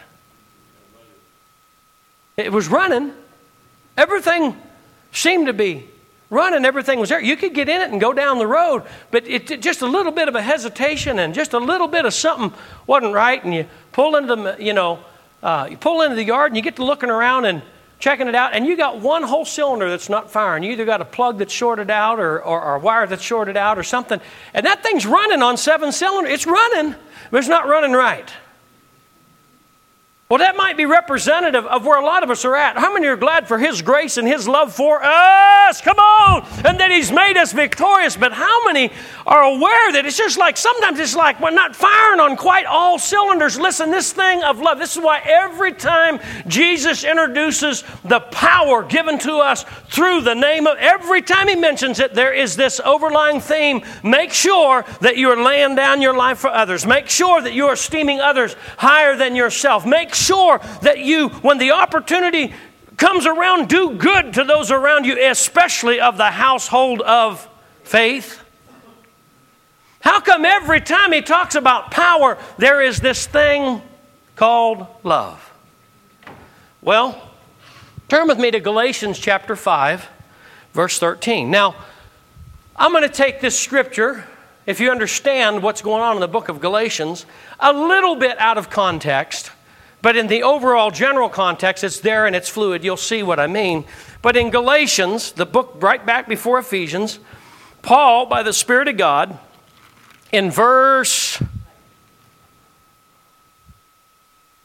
It was running. Everything seemed to be running. Everything was there. You could get in it and go down the road, but it, it just a little bit of a hesitation and just a little bit of something wasn't right. And you pull into the, you know, uh, you pull into the yard and you get to looking around and checking it out, and you got one whole cylinder that's not firing. You either got a plug that's shorted out or, or, or a wire that's shorted out or something, and that thing's running on seven cylinders. It's running, but it's not running right. Well, that might be representative of where a lot of us are at. How many are glad for His grace and His love for us? Come on! And that He's made us victorious. But how many are aware that it's just like, sometimes it's like we're not firing on quite all cylinders. Listen, this thing of love, this is why every time Jesus introduces the power given to us through the name of, every time He mentions it, there is this overlying theme. Make sure that you are laying down your life for others. Make sure that you are esteeming others higher than yourself. Make sure that you, when the opportunity comes around, do good to those around you, especially of the household of faith. How come every time He talks about power, there is this thing called love? Well, turn with me to Galatians chapter five, verse thirteen. Now, I'm going to take this scripture, if you understand what's going on in the book of Galatians, a little bit out of context. But in the overall general context, it's there and it's fluid. You'll see what I mean. But in Galatians, the book right back before Ephesians, Paul, by the Spirit of God, in verse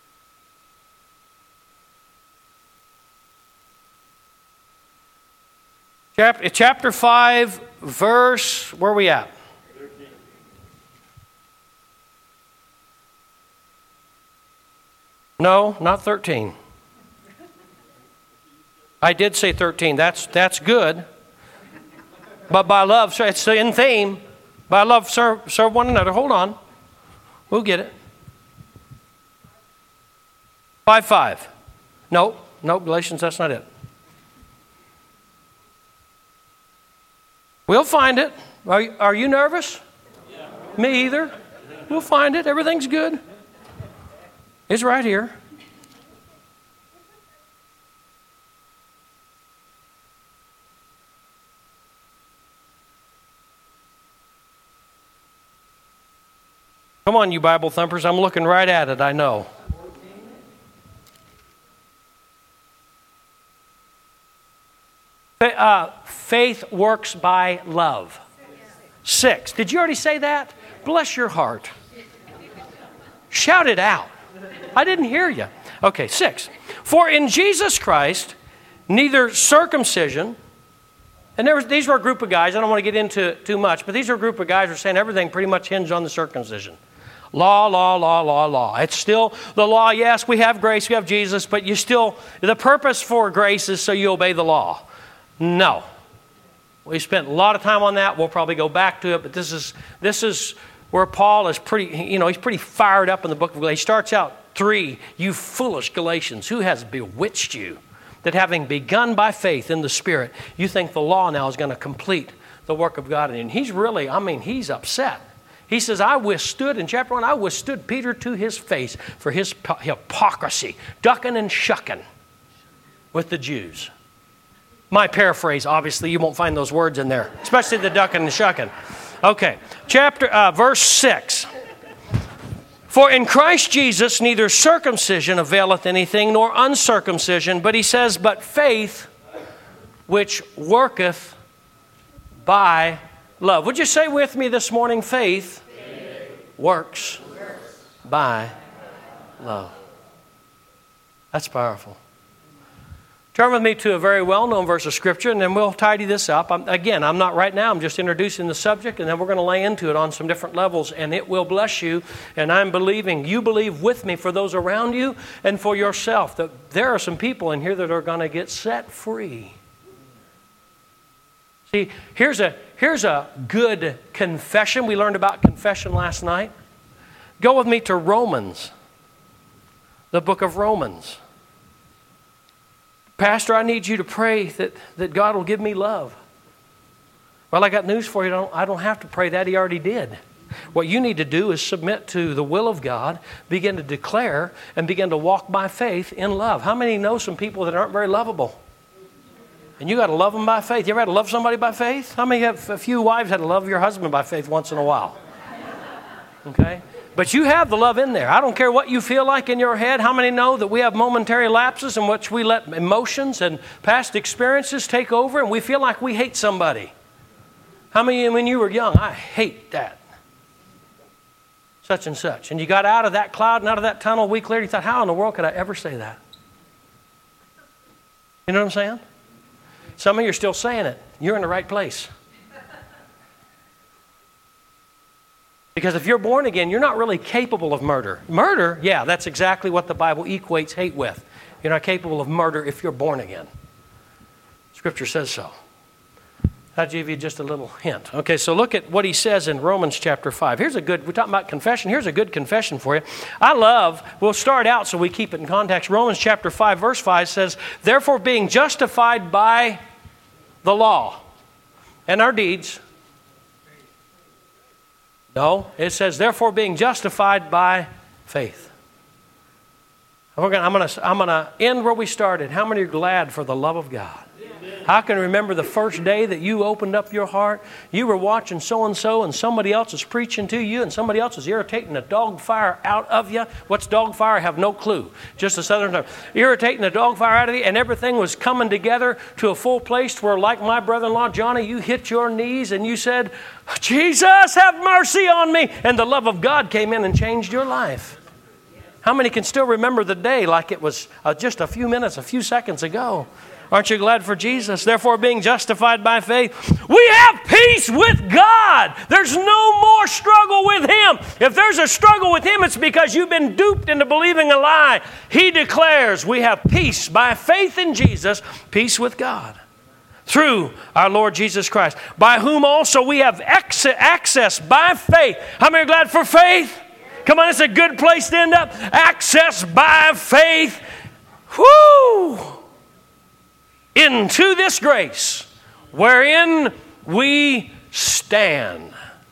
Chapter, chapter five, verse, where are we at? No, not thirteen. I did say thirteen. That's that's good. But by love, so it's in theme. By love, serve, serve one another. Hold on. We'll get it. five five. No, no, Galatians, that's not it. We'll find it. Are you, are you nervous? Yeah. Me either. We'll find it. Everything's good. It's right here. Come on, you Bible thumpers. I'm looking right at it, I know. Uh, faith works by love. Six. Did you already say that? Bless your heart. Shout it out. I didn't hear you. Okay, six. For in Jesus Christ, neither circumcision, and there was, these were a group of guys, I don't want to get into it too much, but these are a group of guys who are saying everything pretty much hinged on the circumcision. Law, law, law, law, law. It's still the law. Yes, we have grace, we have Jesus, but you still, the purpose for grace is so you obey the law. No. We spent a lot of time on that. We'll probably go back to it, but this is this is where Paul is pretty, you know, he's pretty fired up in the book of Galatians. He starts out, three, you foolish Galatians, who has bewitched you, that having begun by faith in the Spirit, you think the law now is going to complete the work of God. And he's really, I mean, he's upset. He says, I withstood, in chapter one, I withstood Peter to his face for his hypocrisy, ducking and shucking with the Jews. My paraphrase, obviously, you won't find those words in there, especially the ducking and shucking. Okay, chapter, uh, verse six. For in Christ Jesus neither circumcision availeth anything, nor uncircumcision, but he says, but faith which worketh by love. Would you say with me this morning, faith, faith. Works, works by love. That's powerful. Turn with me to a very well-known verse of Scripture, and then we'll tidy this up. I'm, again, I'm not right now. I'm just introducing the subject, and then we're going to lay into it on some different levels, and it will bless you. And I'm believing, you believe with me for those around you and for yourself, that there are some people in here that are going to get set free. See, here's a, here's a good confession. We learned about confession last night. Go with me to Romans, the book of Romans. Pastor, I need you to pray that, that God will give me love. Well, I got news for you. I don't, I don't have to pray that. He already did. What you need to do is submit to the will of God, begin to declare, and begin to walk by faith in love. How many know some people that aren't very lovable? And you got to love them by faith. You ever had to love somebody by faith? How many have, a few wives had to love your husband by faith once in a while? Okay? But you have the love in there. I don't care what you feel like in your head. How many know that we have momentary lapses in which we let emotions and past experiences take over and we feel like we hate somebody? How many, when you were young, I hate that, such and such. And you got out of that cloud and out of that tunnel a week later, you thought, how in the world could I ever say that? You know what I'm saying? Some of you are still saying it. You're in the right place. Because if you're born again, you're not really capable of murder. Murder, yeah, that's exactly what the Bible equates hate with. You're not capable of murder if you're born again. Scripture says so. I'll give you just a little hint. Okay, so look at what he says in Romans chapter five. Here's a good, we're talking about confession. Here's a good confession for you. I love, we'll start out so we keep it in context. Romans chapter five, verse five says, therefore being justified by the law and our deeds. No, it says, therefore being justified by faith. We're gonna, I'm going to I'm gonna end where we started. How many are glad for the love of God? I can remember the first day that you opened up your heart. You were watching so-and-so and somebody else is preaching to you and somebody else is irritating the dog fire out of you. What's dog fire? I have no clue. Just a southern term. Irritating the dog fire out of you, and everything was coming together to a full place where, like my brother-in-law Johnny, you hit your knees and you said, Jesus, have mercy on me. And the love of God came in and changed your life. How many can still remember the day like it was uh, just a few minutes, a few seconds ago? Aren't you glad for Jesus? Therefore, being justified by faith, we have peace with God. There's no more struggle with Him. If there's a struggle with Him, it's because you've been duped into believing a lie. He declares we have peace by faith in Jesus, peace with God, through our Lord Jesus Christ, by whom also we have access by faith. How many are glad for faith? Come on, it's a good place to end up. Access by faith. Whoo! Into this grace wherein we stand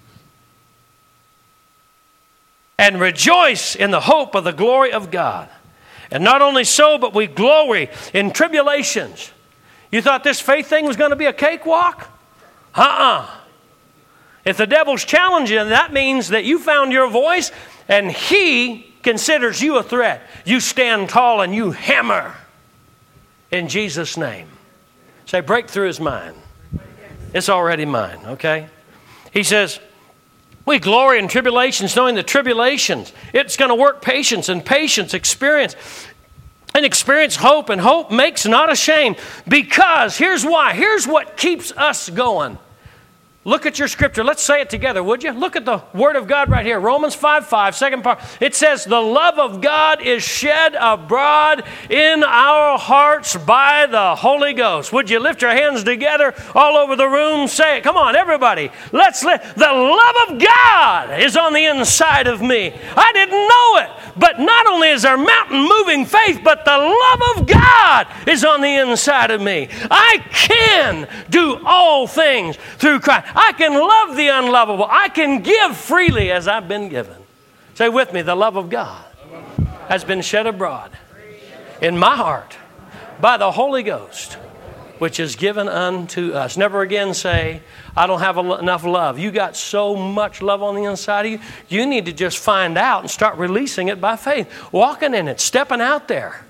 and rejoice in the hope of the glory of God. And not only so, but we glory in tribulations. You thought this faith thing was going to be a cakewalk? Uh-uh. If the devil's challenging you, that means that you found your voice and he considers you a threat. You stand tall and you hammer in Jesus' name. Say, breakthrough is mine. It's already mine, okay? He says, we glory in tribulations, knowing that tribulations, it's going to work patience, and patience experience. And experience hope, and hope makes not ashamed. Because, here's why. Here's what keeps us going. Look at your scripture. Let's say it together, would you? Look at the Word of God right here. Romans five five, second part. It says, the love of God is shed abroad in our hearts by the Holy Ghost. Would you lift your hands together all over the room? Say it. Come on, everybody. Let's let the love of God is on the inside of me. I didn't know it. But not only is there mountain-moving faith, but the love of God is on the inside of me. I can do all things through Christ. I can love the unlovable. I can give freely as I've been given. Say with me, the love of God has been shed abroad in my heart by the Holy Ghost, which is given unto us. Never again say, I don't have enough love. You got so much love on the inside of you. You need to just find out and start releasing it by faith. Walking in it, stepping out there.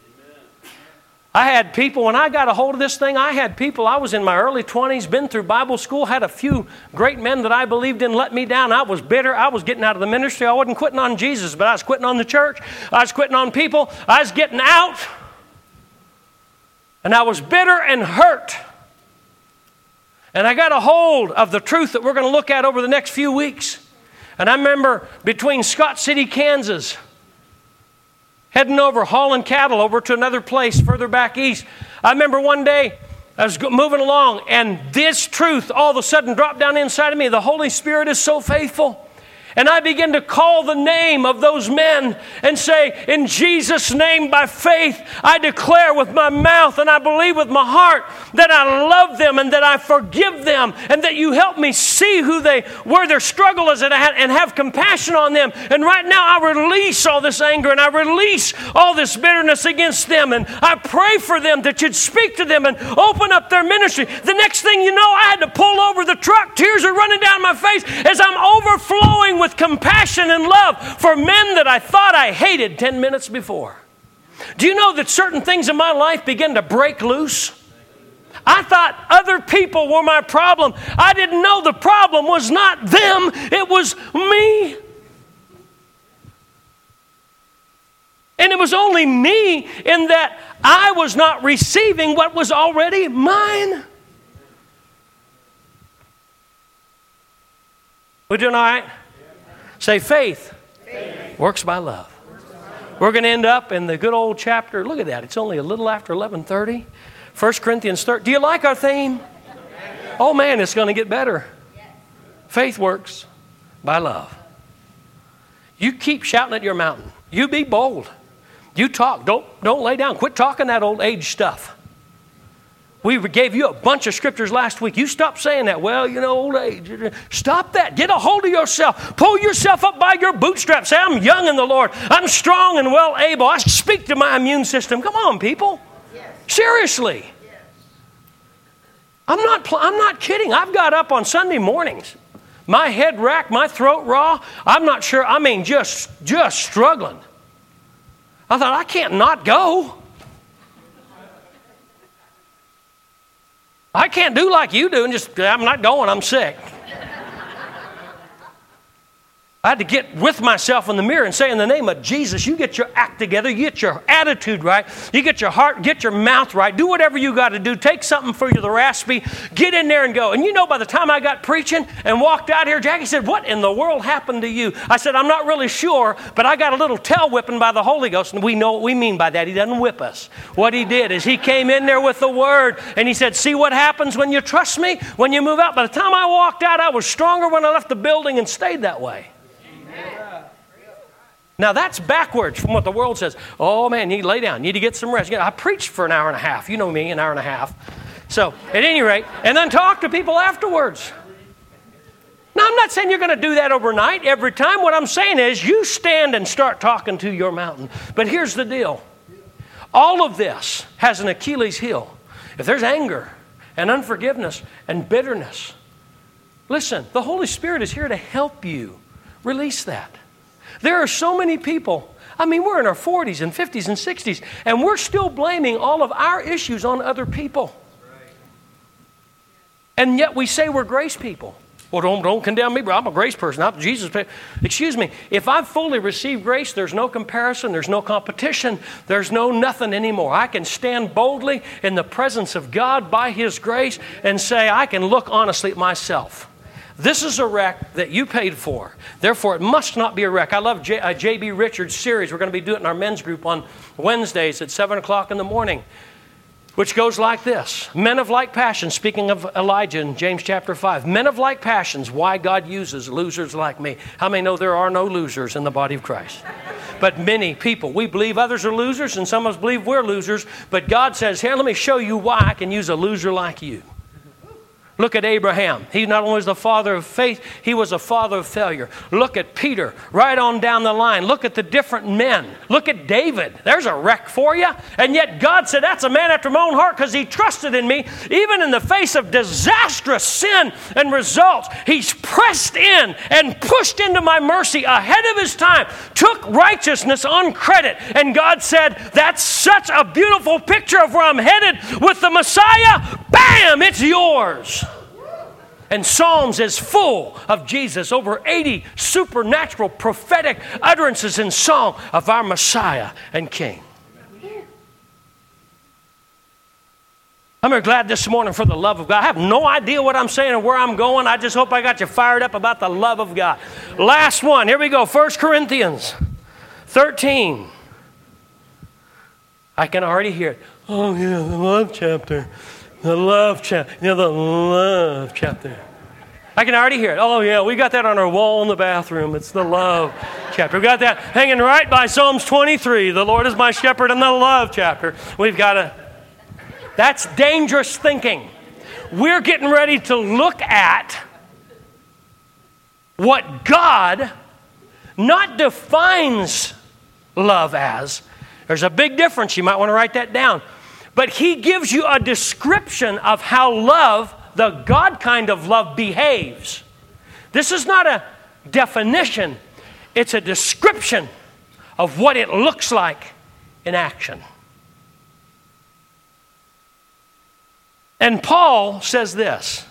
I had people, when I got a hold of this thing, I had people, I was in my early twenties, been through Bible school, had a few great men that I believed in let me down. I was bitter. I was getting out of the ministry. I wasn't quitting on Jesus, but I was quitting on the church. I was quitting on people. I was getting out. And I was bitter and hurt. And I got a hold of the truth that we're going to look at over the next few weeks. And I remember between Scott City, Kansas, heading over, hauling cattle over to another place further back east. I remember one day I was moving along and this truth all of a sudden dropped down inside of me. The Holy Spirit is so faithful. And I began to call the name of those men and say, in Jesus' name, by faith, I declare with my mouth and I believe with my heart that I love them and that I forgive them and that you help me see who they, where their struggle is and have compassion on them. And right now I release all this anger and I release all this bitterness against them. And I pray for them that you'd speak to them and open up their ministry. The next thing you know, I had to pull over the truck. Tears are running down my face as I'm overflowing with compassion and love for men that I thought I hated ten minutes before. Do you know that certain things in my life began to break loose? I thought other people were my problem. I didn't know the problem was not them, it was me. And it was only me in that I was not receiving what was already mine. We doing all right? Say faith, faith. Works by love. Works by love. We're going to end up in the good old chapter. Look at that. It's only a little after eleven thirty. First Corinthians thirty. Do you like our theme? Oh man, it's going to get better. Faith works by love. You keep shouting at your mountain. You be bold. You talk. Don't, don't lay down. Quit talking that old age stuff. We gave you a bunch of scriptures last week. You stop saying that. Well, you know, old age. Stop that. Get a hold of yourself. Pull yourself up by your bootstraps. Say, I'm young in the Lord. I'm strong and well able. I speak to my immune system. Come on, people. Yes. Seriously. Yes. I'm not, I'm not kidding. I've got up on Sunday mornings. My head racked, my throat raw. I'm not sure. I mean, just, just struggling. I thought, I can't not go. I can't do like you do and just, I'm not going, I'm sick. I had to get with myself in the mirror and say, in the name of Jesus, you get your act together, you get your attitude right, you get your heart, get your mouth right, do whatever you got to do, take something for you, the raspy, get in there and go. And you know, by the time I got preaching and walked out here, Jackie said, what in the world happened to you? I said, I'm not really sure, but I got a little tail whipping by the Holy Ghost, and we know what we mean by that. He doesn't whip us. What he did is he came in there with the word, and he said, see what happens when you trust me, when you move out. By the time I walked out, I was stronger when I left the building and stayed that way. Now that's backwards from what the world says. Oh man, you need to lay down, you need to get some rest. I preached for an hour and a half. You know me, an hour and a half. So at any rate, and then talk to people afterwards. Now I'm not saying you're going to do that overnight every time. What I'm saying is you stand and start talking to your mountain. But here's the deal. All of this has an Achilles heel. If there's anger and unforgiveness and bitterness, listen, the Holy Spirit is here to help you release that. There are so many people, I mean, we're in our forties and fifties and sixties, and we're still blaming all of our issues on other people. And yet we say we're grace people. Well, don't, don't condemn me, bro. I'm a grace person. I'm Jesus. Excuse me. If I've fully received grace, there's no comparison. There's no competition. There's no nothing anymore. I can stand boldly in the presence of God by His grace and say, I can look honestly at myself. This is a wreck that you paid for. Therefore, it must not be a wreck. I love J, uh, J B Richards' series. We're going to be doing it in our men's group on Wednesdays at seven o'clock in the morning, which goes like this. Men of like passions, speaking of Elijah in James chapter five. Men of like passions, why God uses losers like me. How many know there are no losers in the body of Christ? But many people, we believe others are losers, and some of us believe we're losers. But God says, here, let me show you why I can use a loser like you. Look at Abraham. He not only was the father of faith, he was a father of failure. Look at Peter, right on down the line. Look at the different men. Look at David. There's a wreck for you. And yet God said, that's a man after my own heart because he trusted in me. Even in the face of disastrous sin and results, he's pressed in and pushed into my mercy ahead of his time, took righteousness on credit. And God said, that's such a beautiful picture of where I'm headed with the Messiah. Bam, it's yours. And Psalms is full of Jesus. Over eighty supernatural prophetic utterances in song of our Messiah and King. I'm very glad this morning for the love of God. I have no idea what I'm saying or where I'm going. I just hope I got you fired up about the love of God. Last one. Here we go. First Corinthians thirteen. I can already hear it. Oh, yeah, the love chapter. The love chapter. You know, the love chapter. I can already hear it. Oh, yeah, we got that on our wall in the bathroom. It's the love chapter. We got that hanging right by Psalms twenty-three. The Lord is my shepherd in the love chapter. We've got to... That's dangerous thinking. We're getting ready to look at what God not defines love as. There's a big difference. You might want to write that down. But He gives you a description of how love, the God kind of love, behaves. This is not a definition. It's a description of what it looks like in action. And Paul says this.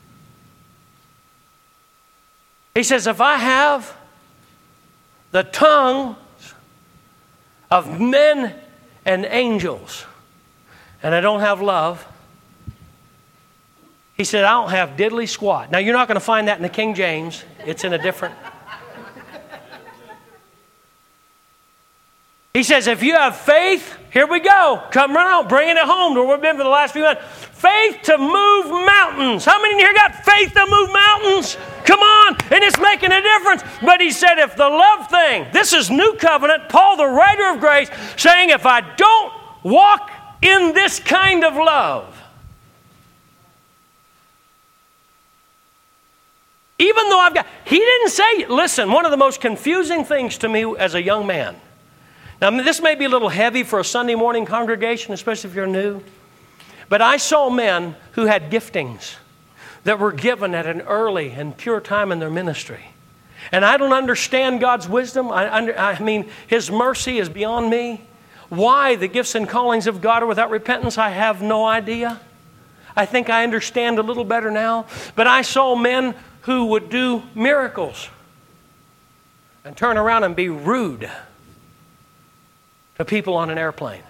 He says, if I have the tongue of men and angels, and I don't have love, he said, I don't have diddly squat. Now, you're not going to find that in the King James. It's in a different... He says, if you have faith, here we go. Come right on, bringing it home to where we've been for the last few months. Faith to move mountains. How many in here got faith to move mountains? Come on, and it's making a difference. But he said, if the love thing, this is New Covenant, Paul, the writer of grace, saying, if I don't walk in this kind of love, even though I've got, he didn't say, listen, one of the most confusing things to me as a young man. Now, this may be a little heavy for a Sunday morning congregation, especially if you're new. But I saw men who had giftings that were given at an early and pure time in their ministry. And I don't understand God's wisdom. I, under, I mean, His mercy is beyond me. Why the gifts and callings of God are without repentance, I have no idea. I think I understand a little better now. But I saw men who would do miracles. and turn around and be rude to people on an airplane.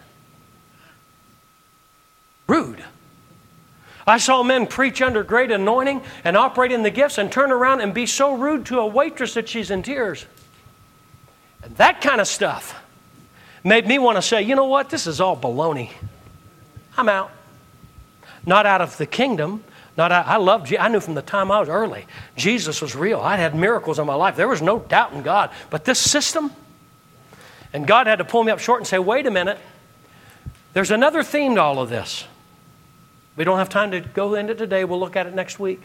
Rude. I saw men preach under great anointing and operate in the gifts and turn around and be so rude to a waitress that she's in tears. And that kind of stuff made me want to say, you know what? This is all baloney. I'm out. Not out of the kingdom. Not out, I love Jesus. I knew from the time I was early, Jesus was real. I had miracles in my life. There was no doubt in God. But this system, and God had to pull me up short and say, wait a minute. There's another theme to all of this. We don't have time to go into it today. We'll look at it next week.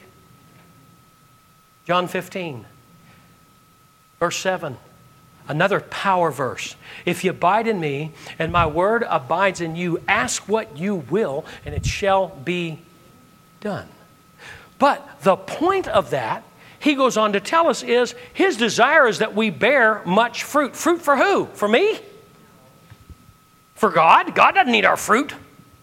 John fifteen, verse seven. Another power verse. If you abide in me and my word abides in you, ask what you will and it shall be done. But the point of that, he goes on to tell us, is his desire is that we bear much fruit. Fruit for who? For me? For God? God doesn't need our fruit.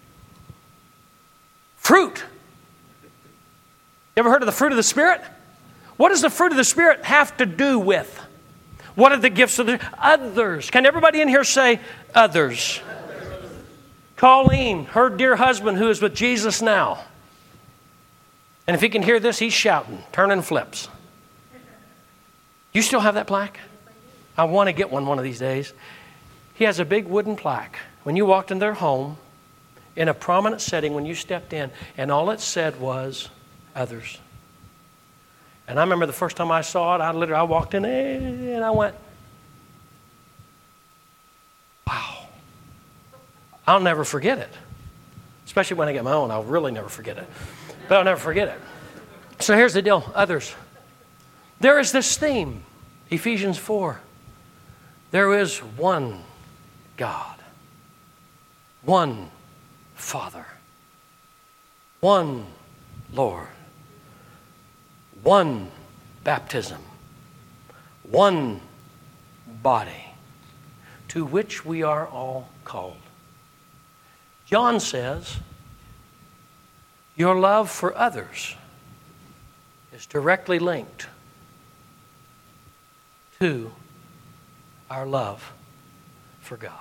Fruit. You ever heard of the fruit of the Spirit? What does the fruit of the Spirit have to do with? What are the gifts of the others? Can everybody in here say others? Others. Colleen, her dear husband who is with Jesus now. And if he can hear this, he's shouting, turning flips. You still have that plaque? I want to get one one of these days. He has a big wooden plaque. When you walked in their home, in a prominent setting when you stepped in, and all it said was others. And I remember the first time I saw it, I literally I walked in and I went, wow. I'll never forget it. Especially when I get my own, I'll really never forget it. But I'll never forget it. So here's the deal, others. There is this theme, Ephesians four. There is one God, one Father, one Lord, one baptism, one body, to which we are all called. John says, your love for others is directly linked to our love for God.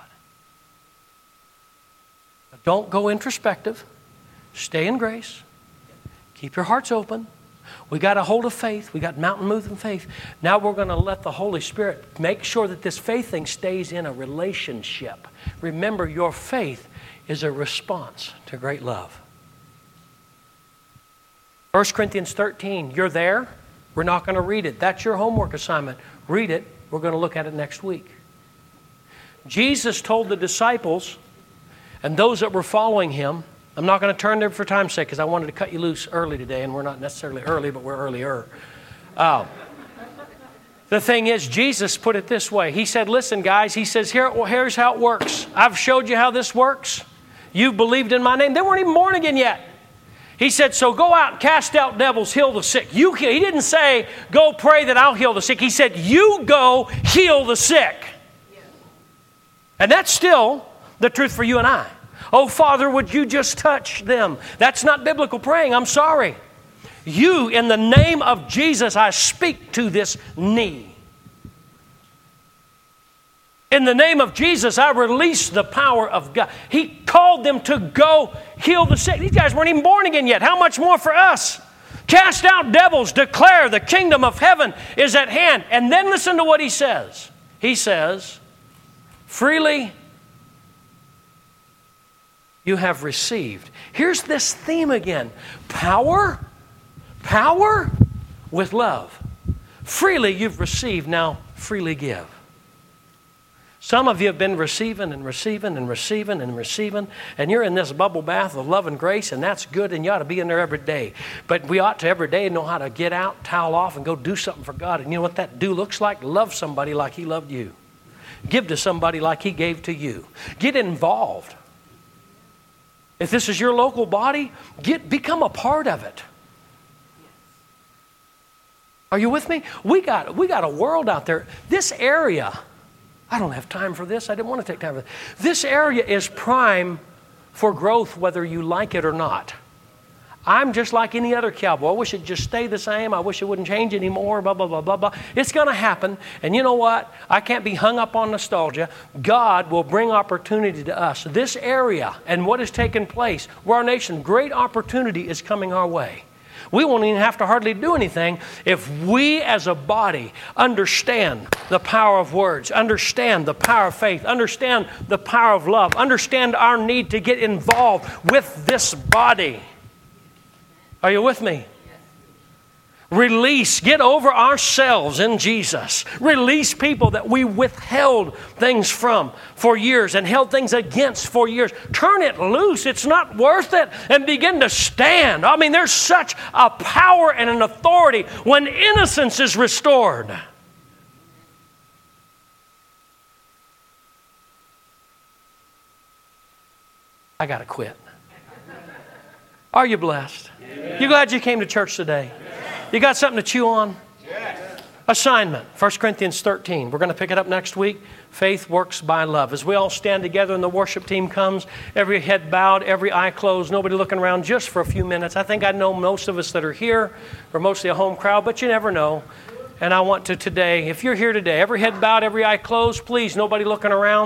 Don't go introspective. Stay in grace. Keep your hearts open. We got a hold of faith. We got mountain moving faith. Now we're going to let the Holy Spirit make sure that this faith thing stays in a relationship. Remember, your faith is a response to great love. First Corinthians thirteen, you're there. We're not going to read it. That's your homework assignment. Read it. We're going to look at it next week. Jesus told the disciples and those that were following him, I'm not going to turn there for time's sake because I wanted to cut you loose early today, and we're not necessarily early, but we're earlier. Uh, the thing is, Jesus put it this way. He said, listen, guys, he says, Here, well, here's how it works. I've showed you how this works. You've believed in my name. They weren't even born again yet. He said, so go out and cast out devils, heal the sick. You, he didn't say, go pray that I'll heal the sick. He said, you go heal the sick. And that's still the truth for you and I. Oh, Father, would you just touch them? That's not biblical praying. I'm sorry. You, in the name of Jesus, I speak to this knee. In the name of Jesus, I release the power of God. He called them to go heal the sick. These guys weren't even born again yet. How much more for us? Cast out devils, declare the kingdom of heaven is at hand. And then listen to what he says. He says, freely you have received. Here's this theme again. Power, power with love. Freely you've received, now freely give. Some of you have been receiving and receiving and receiving and receiving, and you're in this bubble bath of love and grace, and that's good, and you ought to be in there every day. But we ought to every day know how to get out, towel off, and go do something for God. And you know what that do looks like? Love somebody like he loved you. Give to somebody like he gave to you. Get involved. If this is your local body, get become a part of it. Are you with me? We got, we got a world out there. This area, I don't have time for this. I didn't want to take time for this. This area is prime for growth whether you like it or not. I'm just like any other cowboy. I wish it'd just stay the same. I wish it wouldn't change anymore, blah, blah, blah, blah, blah. It's going to happen. And you know what? I can't be hung up on nostalgia. God will bring opportunity to us. This area and what has taken place, where our nation, great opportunity is coming our way. We won't even have to hardly do anything if we as a body understand the power of words, understand the power of faith, understand the power of love, understand our need to get involved with this body. Are you with me? Release, get over ourselves in Jesus. Release people that we withheld things from for years and held things against for years. Turn it loose. It's not worth it. And begin to stand. I mean, there's such a power and an authority when innocence is restored. I got to quit. Are you blessed? You glad you came to church today? You got something to chew on? Yes. Assignment, First Corinthians thirteen. We're going to pick it up next week. Faith works by love. As we all stand together and the worship team comes, every head bowed, every eye closed, nobody looking around just for a few minutes. I think I know most of us that are here. We're mostly a home crowd, but you never know. And I want to today, if you're here today, every head bowed, every eye closed, please, nobody looking around.